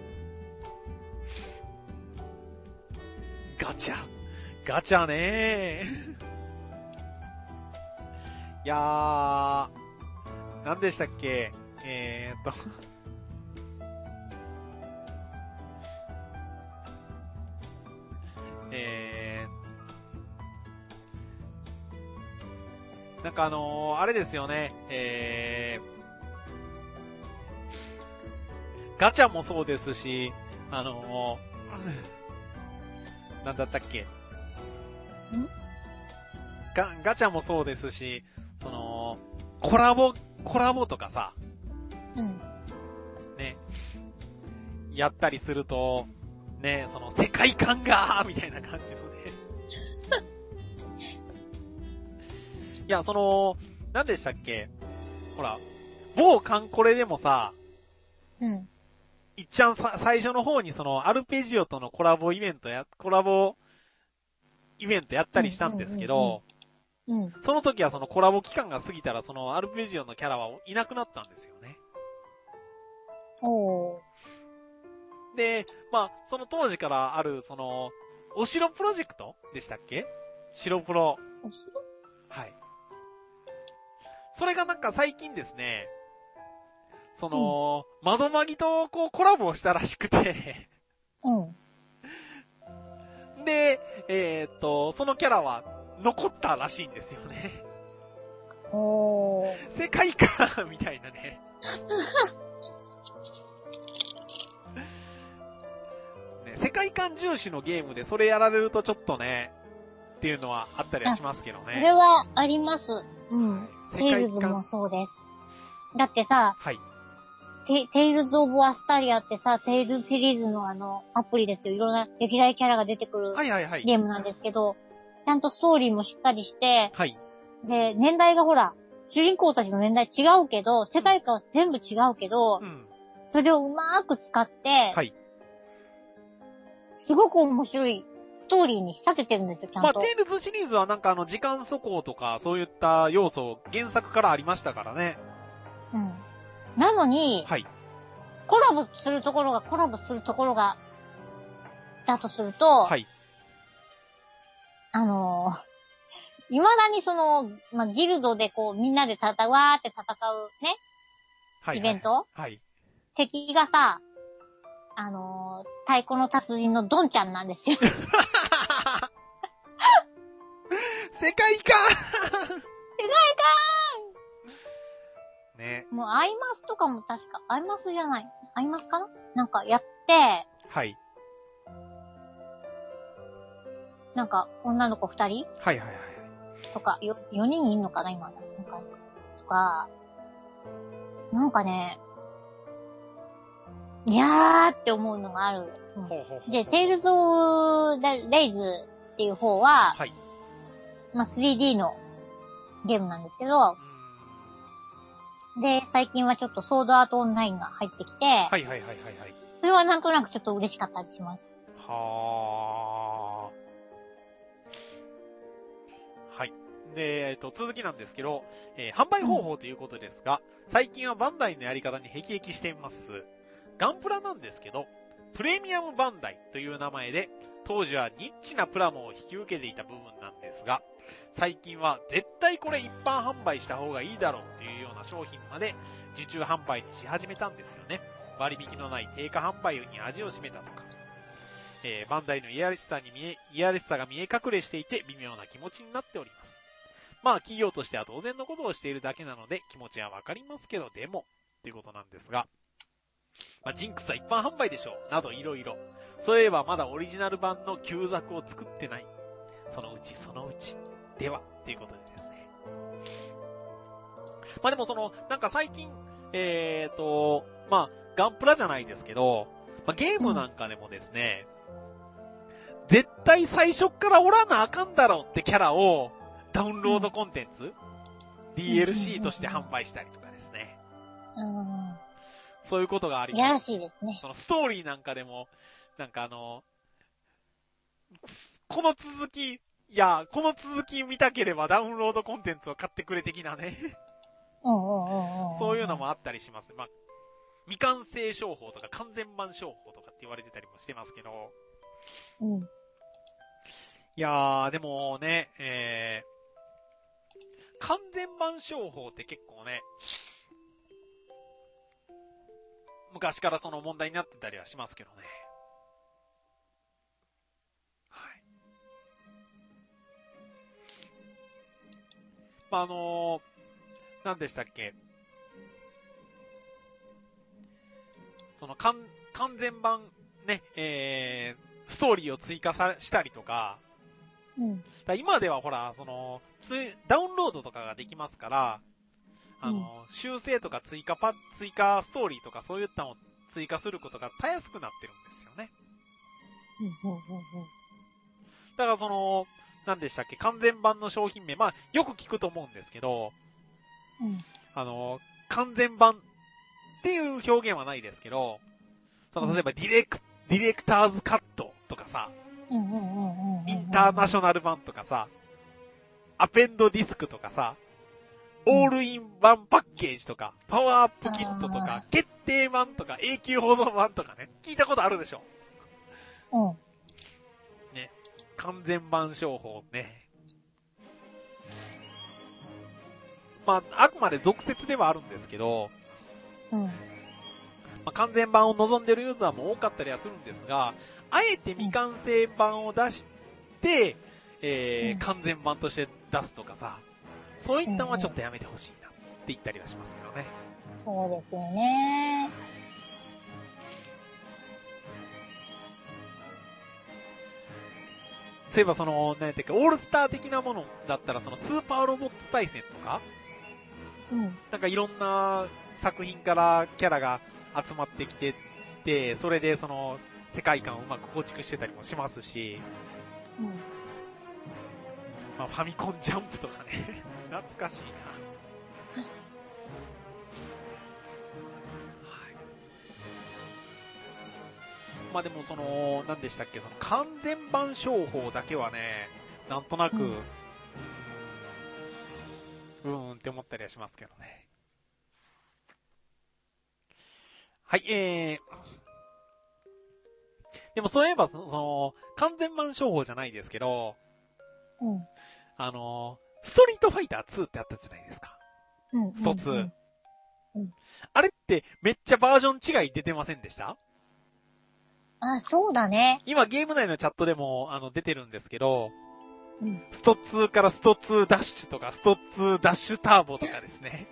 ガチャねー。いやー、何でしたっけなんかあれですよね、 ガチャもそうですし、なんだったっけガチャもそうですし、コラボとかさ、ね、やったりすると、ね、世界観がみたいな感じのね。いや、何でしたっけほら、某カンコレでもさ、いっちゃん最初の方にアルペジオとのコラボイベントやったりしたんですけど、その時はコラボ期間が過ぎたらアルペジオのキャラはいなくなったんですよね。で、まあ、その当時からあるお城プロジェクトでしたっけ？白プロ。はい。それがなんか最近ですね、窓マギとコラボしたらしくてで、そのキャラは残ったらしいんですよね。世界観みたいなね。世界観重視のゲームでそれやられるとちょっとね、っていうのはあったりはしますけどね。 それはあります。テイルズもそうです。だってさ、テイルズ・オブ・アスタリアってさ、テイルズシリーズのアプリですよ。いろんな歴代キャラが出てくるゲームなんですけど、ちゃんとストーリーもしっかりして、で、年代がほら、主人公たちの年代違うけど、世界観は全部違うけど、それをうまーく使って、すごく面白いストーリーに仕立ててるんですよ、ちゃんと。 まあ、テイルズシリーズはなんか時間速報とか、そういった要素、原作からありましたからね。 なのに、コラボするところが、だとすると、未だにまあ、ギルドでみんなでわーって戦うね、イベント、敵がさ、太鼓の達人のドンちゃんなんですよ。 世界観ね。 もうアイマスとかも確か、アイマスじゃない。アイマスかななんかやって、なんか女の子2人とか、4人いんのかな今。なんか、とか、なんかね、いやーって思うのがある。で、テイルズ・オブ・レイズっていう方は、まあ、3D のゲームなんですけど、で、最近はちょっとソードアートオンラインが入ってきて、それはなんとなくちょっと嬉しかったりしました。 で、続きなんですけど、販売方法ということですが、最近はバンダイのやり方に辟易しています。ガンプラなんですけど、プレミアムバンダイという名前で、当時はニッチなプラモを引き受けていた部分なんですが、最近は絶対これ一般販売した方がいいだろうというような商品まで受注販売にし始めたんですよね。割引のない定価販売に味を占めたとか。バンダイのいやらしさが見え隠れしていて微妙な気持ちになっております。まあ企業としては当然のことをしているだけなので気持ちはわかりますけど、でも、ということなんですが、まあ、ジンクスは一般販売でしょう、などいろいろ。そういえばまだオリジナル版の旧作を作ってない。そのうち。では、ということでですね。まあでもなんか最近、まあ、ガンプラじゃないですけど、まあ、ゲームなんかでもですね、絶対最初からおらなあかんだろうってキャラをダウンロードコンテンツ、DLC として販売したりとかですね。そういうことがあります。 いやらしいですね。 ストーリーなんかでも、なんかこの続き見たければダウンロードコンテンツを買ってくれ的なね。そういうのもあったりします。まあ、未完成商法とか完全版商法とかって言われてたりもしてますけど。いやー、でもね、完全版商法って結構ね、昔からその問題になってたりはしますけどね。はい。まあ、何でしたっけ？ その完全版、ね、ストーリーを追加したりとか、 うん。 だ今ではほら、その、ダウンロードとかができますから、修正とか追加ストーリーとかそういったのを追加することがたやすくなってるんですよね。だからその、何でしたっけ、完全版の商品名、まあ、よく聞くと思うんですけど、 うん。 完全版っていう表現はないですけど、その、例えばディレクターズカットとかさ、インターナショナル版とかさ、アペンドディスクとかさ、オールインワンパッケージとか、パワーアップキットとか、決定版とか、永久保存版とかね、聞いたことあるでしょ？ うん。 ね、完全版商法ね。まあ、あくまで俗説ではあるんですけど、 うん。 まあ、完全版を望んでるユーザーも多かったりはするんですが、あえて未完成版を出して、完全版として出すとかさ、そういったのはちょっとやめてほしいなって言ったりはしますけどね。 そうですよね。 そういえばその、なんていうか、オールスター的なものだったら、そのスーパーロボット対戦とか、 うん。 なんかいろんな作品からキャラが集まってきてて、それでその世界観をうまく構築してたりもしますし、 うん。 まあ、ファミコンジャンプとかね、懐かしいな。まあでもその、何でしたっけ、その完全版商法だけはね、なんとなく、って思ったりはしますけどね。はい、でもそういえば、その、完全版商法じゃないですけど、ストリートファイター2ってあったじゃないですか。スト2。あれってめっちゃバージョン違い出てませんでした？ あ、そうだね。 今ゲーム内のチャットでも出てるんですけど、スト2からスト2ダッシュとかスト2ダッシュターボとかですね。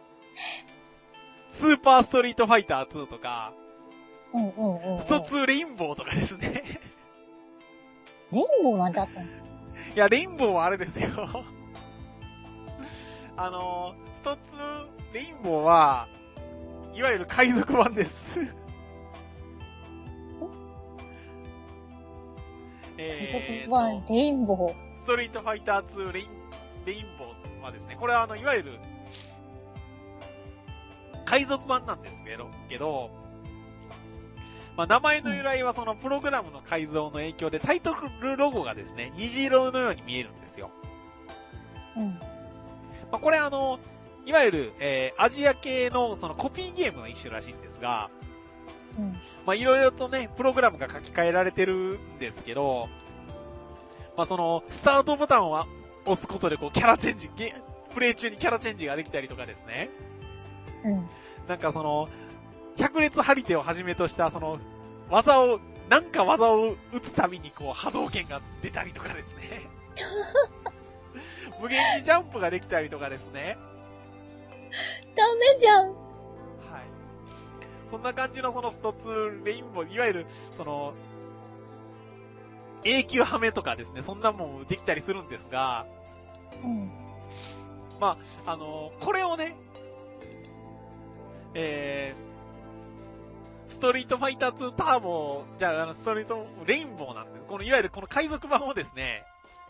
スーパーストリートファイター2とか、スト2レインボーとかですね。 レインボーなんだったの？ いや、レインボーはあれですよ。スト2レインボーは、いわゆる海賊版です。 レインボー。 ストリートファイター2レインボーはですね、これはいわゆる、海賊版なんですけど、まあ、名前の由来はそのプログラムの改造の影響でタイトルロゴがですね、虹色のように見えるんですよ。まあ、これいわゆる、アジア系のそのコピーゲームの一種らしいんですが、まあ、いろいろとね、プログラムが書き換えられてるんですけど、まあ、その、スタートボタンを押すことでこう、キャラチェンジ、プレイ中にキャラチェンジができたりとかですね。なんかその、百列張り手をはじめとしたその、技を打つたびにこう、波動拳が出たりとかですね。無限にジャンプができたりとかですね。 ダメじゃん。 そんな感じのそのスト2レインボー、いわゆる、その、永久ハメとかですね、そんなもんできたりするんですが、まあ、これをね、ストリートファイター2ターボ、じゃあ、ストリートレインボーなんで、このいわゆるこの海賊版をですね、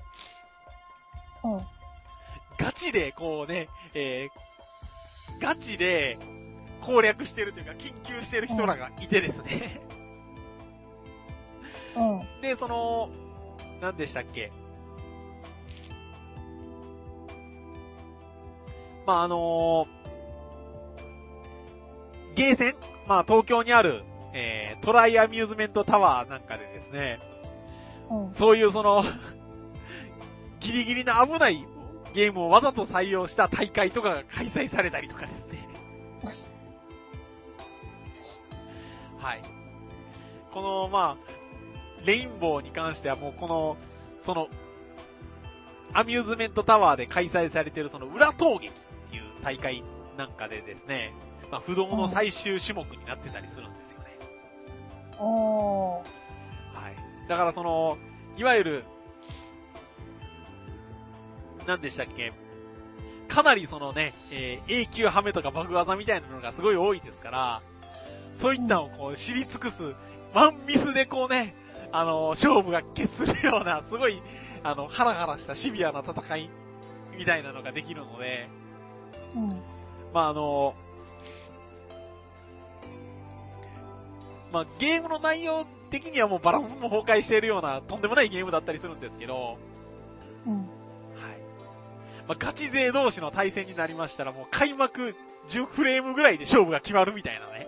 ガチでこうね、ガチで攻略してるというか研究してる人らがいてですね。で、その、何でしたっけ。まあ、ゲーセン、まあ、東京にある、トライアミューズメントタワーなんかでですね、そういうその、ギリギリな危ないゲームをわざと採用した大会とかが開催されたりとかですね。はい。この、まあ、レインボーに関してはもうこの、その、アミューズメントタワーで開催されているその裏闘撃っていう大会なんかでですね、まあ、不動の最終種目になってたりするんですよね。 おー。 はい。だからいわゆる、何でしたっけ、かなり永久ハメとか爆技みたいなのがすごい多いですから、そういったのをこう知り尽くす、ワンミスでこうね、勝負が決するような、すごい、ハラハラしたシビアな戦い、みたいなのができるので、 うん。 まあまあゲームの内容的にはもうバランスも崩壊しているような、とんでもないゲームだったりするんですけど、 うん。 はい。まあガチ勢同士の対戦になりましたら、もう開幕10フレームぐらいで勝負が決まるみたいなね。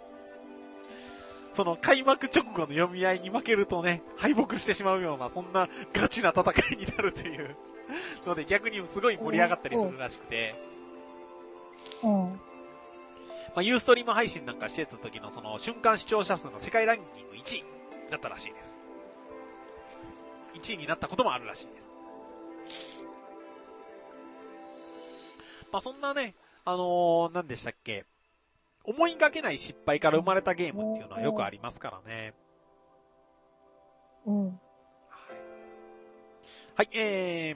その開幕直後の読み合いに負けるとね、敗北してしまうような、そんなガチな戦いになるというので、逆にすごい盛り上がったりするらしくて、 うん。 まあ、ユーストリーム配信なんかしてた時のその瞬間視聴者数の世界ランキング1位だったらしいです。1位になったこともあるらしいです。まあ、そんなね、何でしたっけ、思いがけない失敗から生まれたゲームっていうのはよくありますからね。 うん。 はい、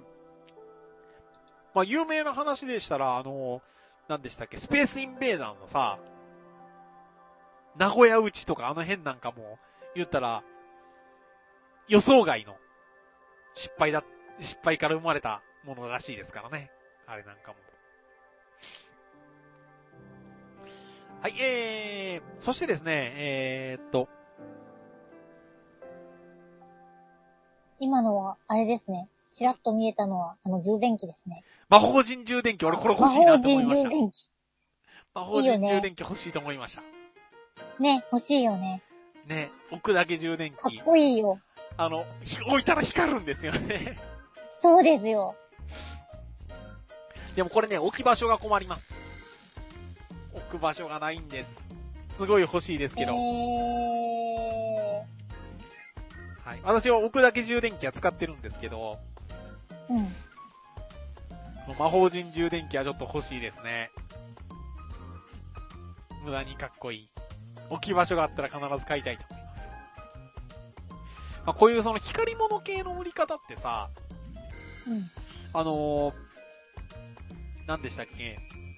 まあ、有名な話でしたら、何でしたっけ、スペースインベーダーのさ、名古屋内とかあの辺なんかも、言ったら、予想外の失敗から生まれたものらしいですからね。あれなんかも。はい、そしてですね、 今のは、あれですね。ちらっと見えたのは、充電器ですね。 魔法陣充電器、俺これ欲しいなと思いました。 魔法陣充電器。 魔法陣充電器欲しいと思いました。 ね、欲しいよね。 ね、置くだけ充電器。 かっこいいよ。 置いたら光るんですよね。 そうですよ。 でもこれね、置き場所が困ります。置く場所がないんです。すごい欲しいですけど。はい。私は置くだけ充電器は使ってるんですけど、 うん。 魔法陣充電器はちょっと欲しいですね。無駄にかっこいい。置き場所があったら必ず買いたいと思います。まあ、こういうその光り物系の売り方ってさ、 うん。 何でしたっけ、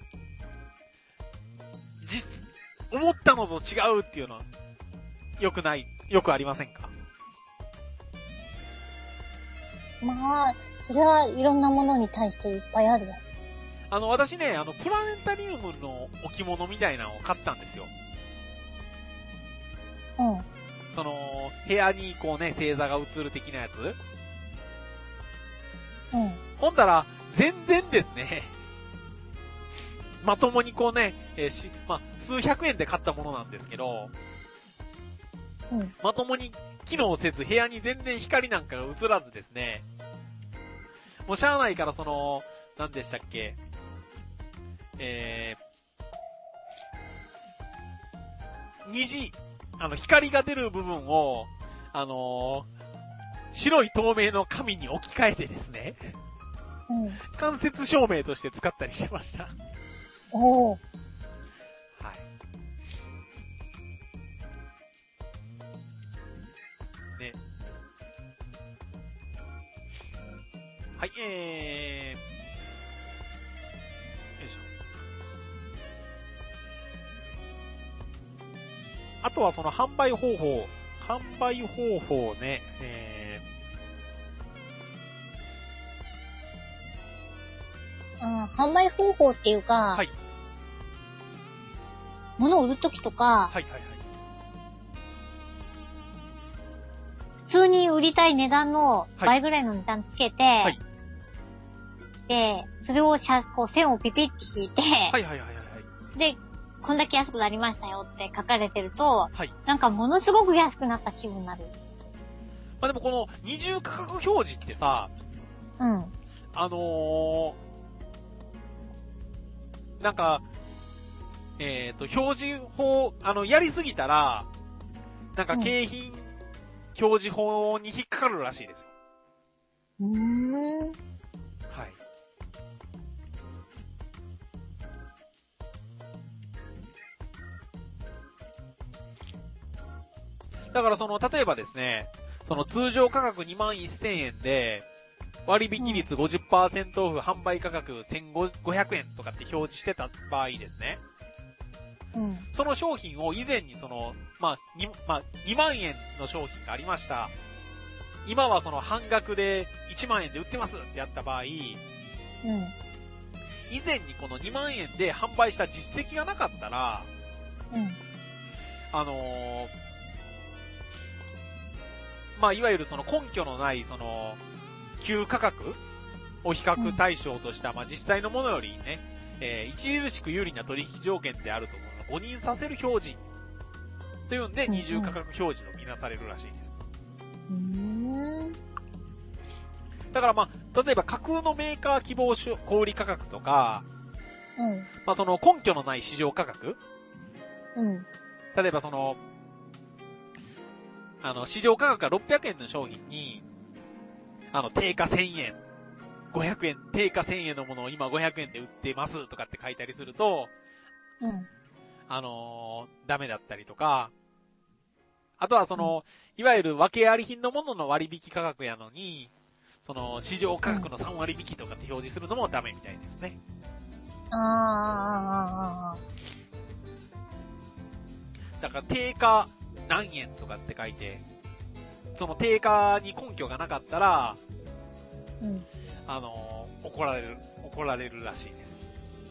思ったのと違うっていうのは、よくありませんか？ まあ、それはいろんなものに対していっぱいあるよ。 私ね、プラネタリウムの置物みたいなのを買ったんですよ。 うん。 部屋にこうね、星座が映る的なやつ。 うん。 ほんだら、全然ですね、まともにこうね、まあ、数百円で買ったものなんですけど、 うん。 まともに機能せず部屋に全然光なんかが映らずですね、もうしゃあないから何でしたっけ、光が出る部分を、白い透明の紙に置き換えてですね、 うん。 間接照明として使ったりしてました。 おー。 はい。ね。はい、よいしょ。あとはその販売方法ね、 販売方法っていうか、 はい。 物を売るときとか、 はいはいはい。 普通に売りたい値段の倍ぐらいの値段つけて、 はい。 で、それをこう線をピピって引いて、 はいはいはいはい。 で、こんだけ安くなりましたよって書かれてると、 はい。 なんかものすごく安くなった気分になる。 まあ、でもこの二重価格表示ってさ、 うん。 なんか、表示法、やりすぎたら、なんか景品表示法に引っかかるらしいですよ。はい。 だから例えばですね、通常価格21,000円で、割引率 50% オフ、販売価格1,500円とかって表示してた場合ですね。 うん。 その商品を以前に2万円の商品がありました。今は半額で1万円で売ってますってやった場合、以前にこの2万円で販売した実績がなかったら、いわゆる根拠のない旧価格を比較対象とした、実際のものよりね、著しく有利な取引条件であると誤認させる表示というんで、二重価格表示とみなされるらしいです。だから例えば架空のメーカー希望小売価格とか、根拠のない市場価格、例えば市場価格が600円の商品に、定価1000円、500円、定価1000円のものを今500円で売ってますとかって書いたりすると、ダメだったりとか、あとはいわゆる訳あり品のものの割引価格やのに、市場価格の3割引きとかって表示するのもダメみたいですね。だから定価何円とかって書いて、定価に根拠がなかったら、怒られるらしいです。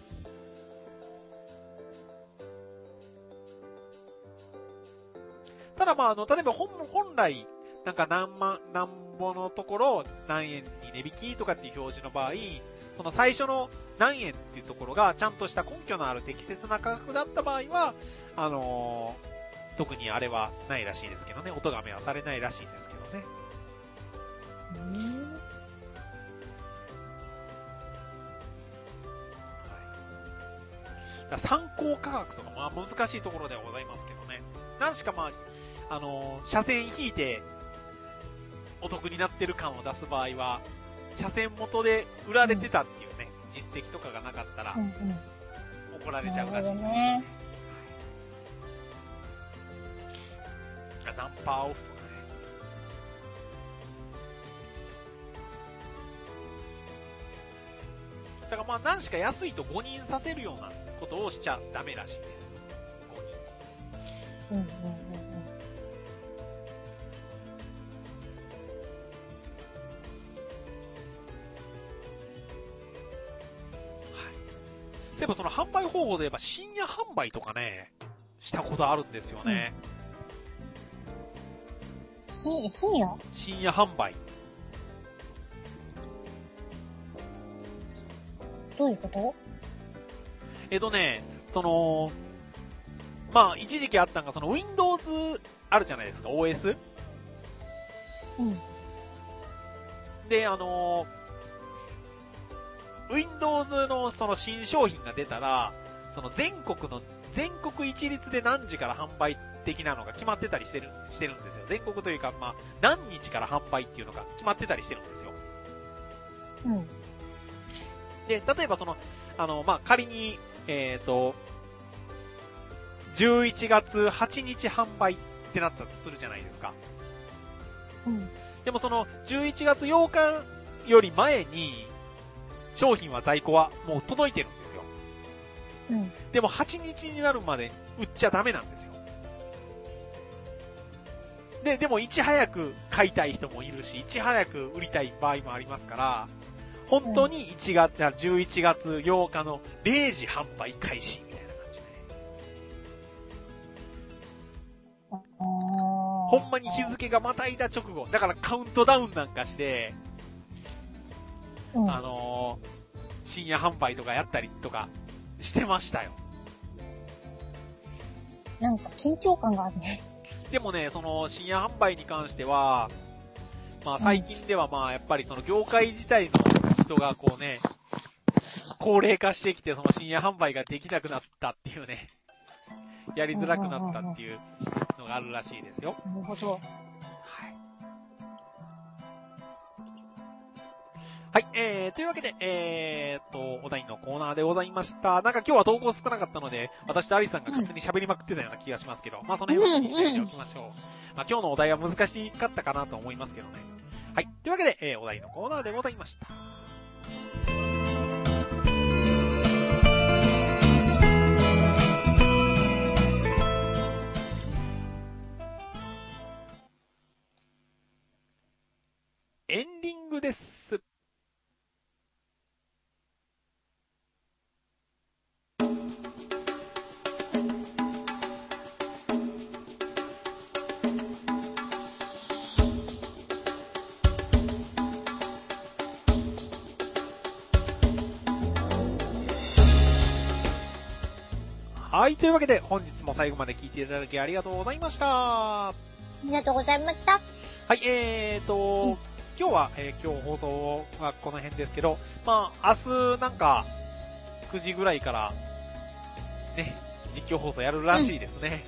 ただ例えば本来、なんぼのところ何円に値引きとかっていう表示の場合、最初の何円っていうところがちゃんとした根拠のある適切な価格だった場合は、特にあれはないらしいですけどね。お咎めはされないらしいですけどね。参考価格とか難しいところではございますけどね。何しか車線引いてお得になってる感を出す場合は、車線元で売られてたっていうね、実績とかがなかったら、怒られちゃうらしいですね。ナンパーオフとかね。だから何しか安いと誤認させるようなことをしちゃダメらしいです。誤認。そういえば販売方法で言えば深夜販売とかね、したことあるんですよね。深夜販売。 どういうこと？ 一時期あったのがWindows あるじゃないですか、OS？で、Windows の新商品が出たら、全国一律で何時から販売的なのが決まってたりしてるんですよ。全国というか、何日から販売っていうのが決まってたりしてるんですよ。で、例えば仮に、11月8日販売ってなったとするじゃないですか。でも11月8日より前に、商品は在庫はもう届いてるんですよ。でも8日になるまで売っちゃダメなんですよ。でもいち早く買いたい人もいるし、いち早く売りたい場合もありますから、本当に11月8日の0時販売開始みたいな感じで。ほんまに日付がまたいだ直後、だからカウントダウンなんかして、深夜販売とかやったりとかしてましたよ。 なんか緊張感があるね。 でもね、深夜販売に関しては、最近ではやっぱり業界自体の人が高齢化してきて深夜販売ができなくなったっていうね、やりづらくなったっていうのがあるらしいですよ。 なるほど。 はい、というわけで、お題のコーナーでございました。なんか今日は投稿少なかったので、私とアリさんが勝手に喋りまくってたような気がしますけど、まあその辺は気にしないでおきましょう。まあ今日のお題は難しかったかなと思いますけどね。はい、というわけで、お題のコーナーでございました。エンディングです。はい、というわけで本日も最後まで聞いていただきありがとうございました。 ありがとうございました。 はい、今日は、今日放送はこの辺ですけど、まあ、明日なんか、9時ぐらいから、ね、実況放送やるらしいですね。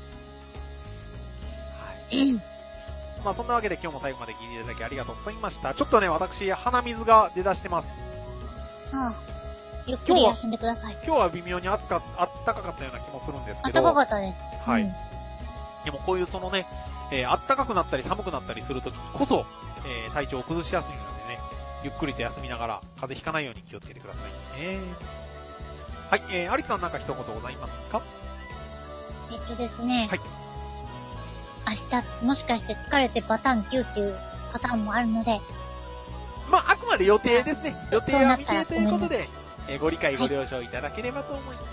はい。まあ、そんなわけで今日も最後まで聞いていただきありがとうございました。ちょっとね、私、鼻水が出だしてます。 ああ。ゆっくり休んでください。 今日は微妙にあったかかったような気もするんですけど。 あったかかったです。 はい。でもこういうそのね、あったかくなったり寒くなったりするときこそ、体調を崩しやすいのでね、ゆっくりと休みながら風邪ひかないように気をつけてくださいね。はい、アリスさんなんか一言ございますか？ ですね。 はい。 明日、もしかして疲れてパターン9っていうパターンもあるので。 まあ、あくまで予定ですね。予定は未定ということで、ご理解ご了承いただければと思います。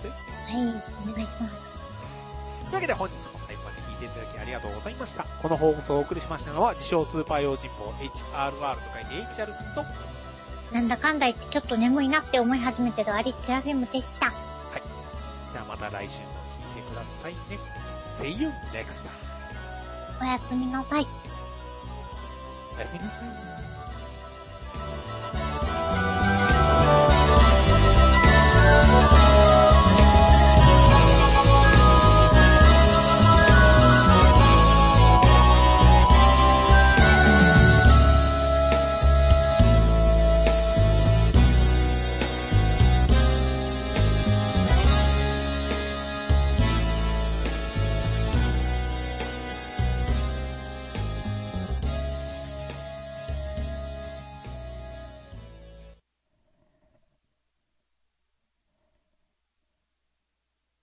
はい、お願いします。 というわけで本日も最後まで聞いていただきありがとうございました。この放送をお送りしましたのは、自称スーパー用心棒 HRR と書いて HR と、 なんだかんだ言ってちょっと眠いなって思い始めてるアリス・シラフィムでした。はい。 じゃあまた来週も聞いてくださいね。See you next time. おやすみなさい。 おやすみなさい。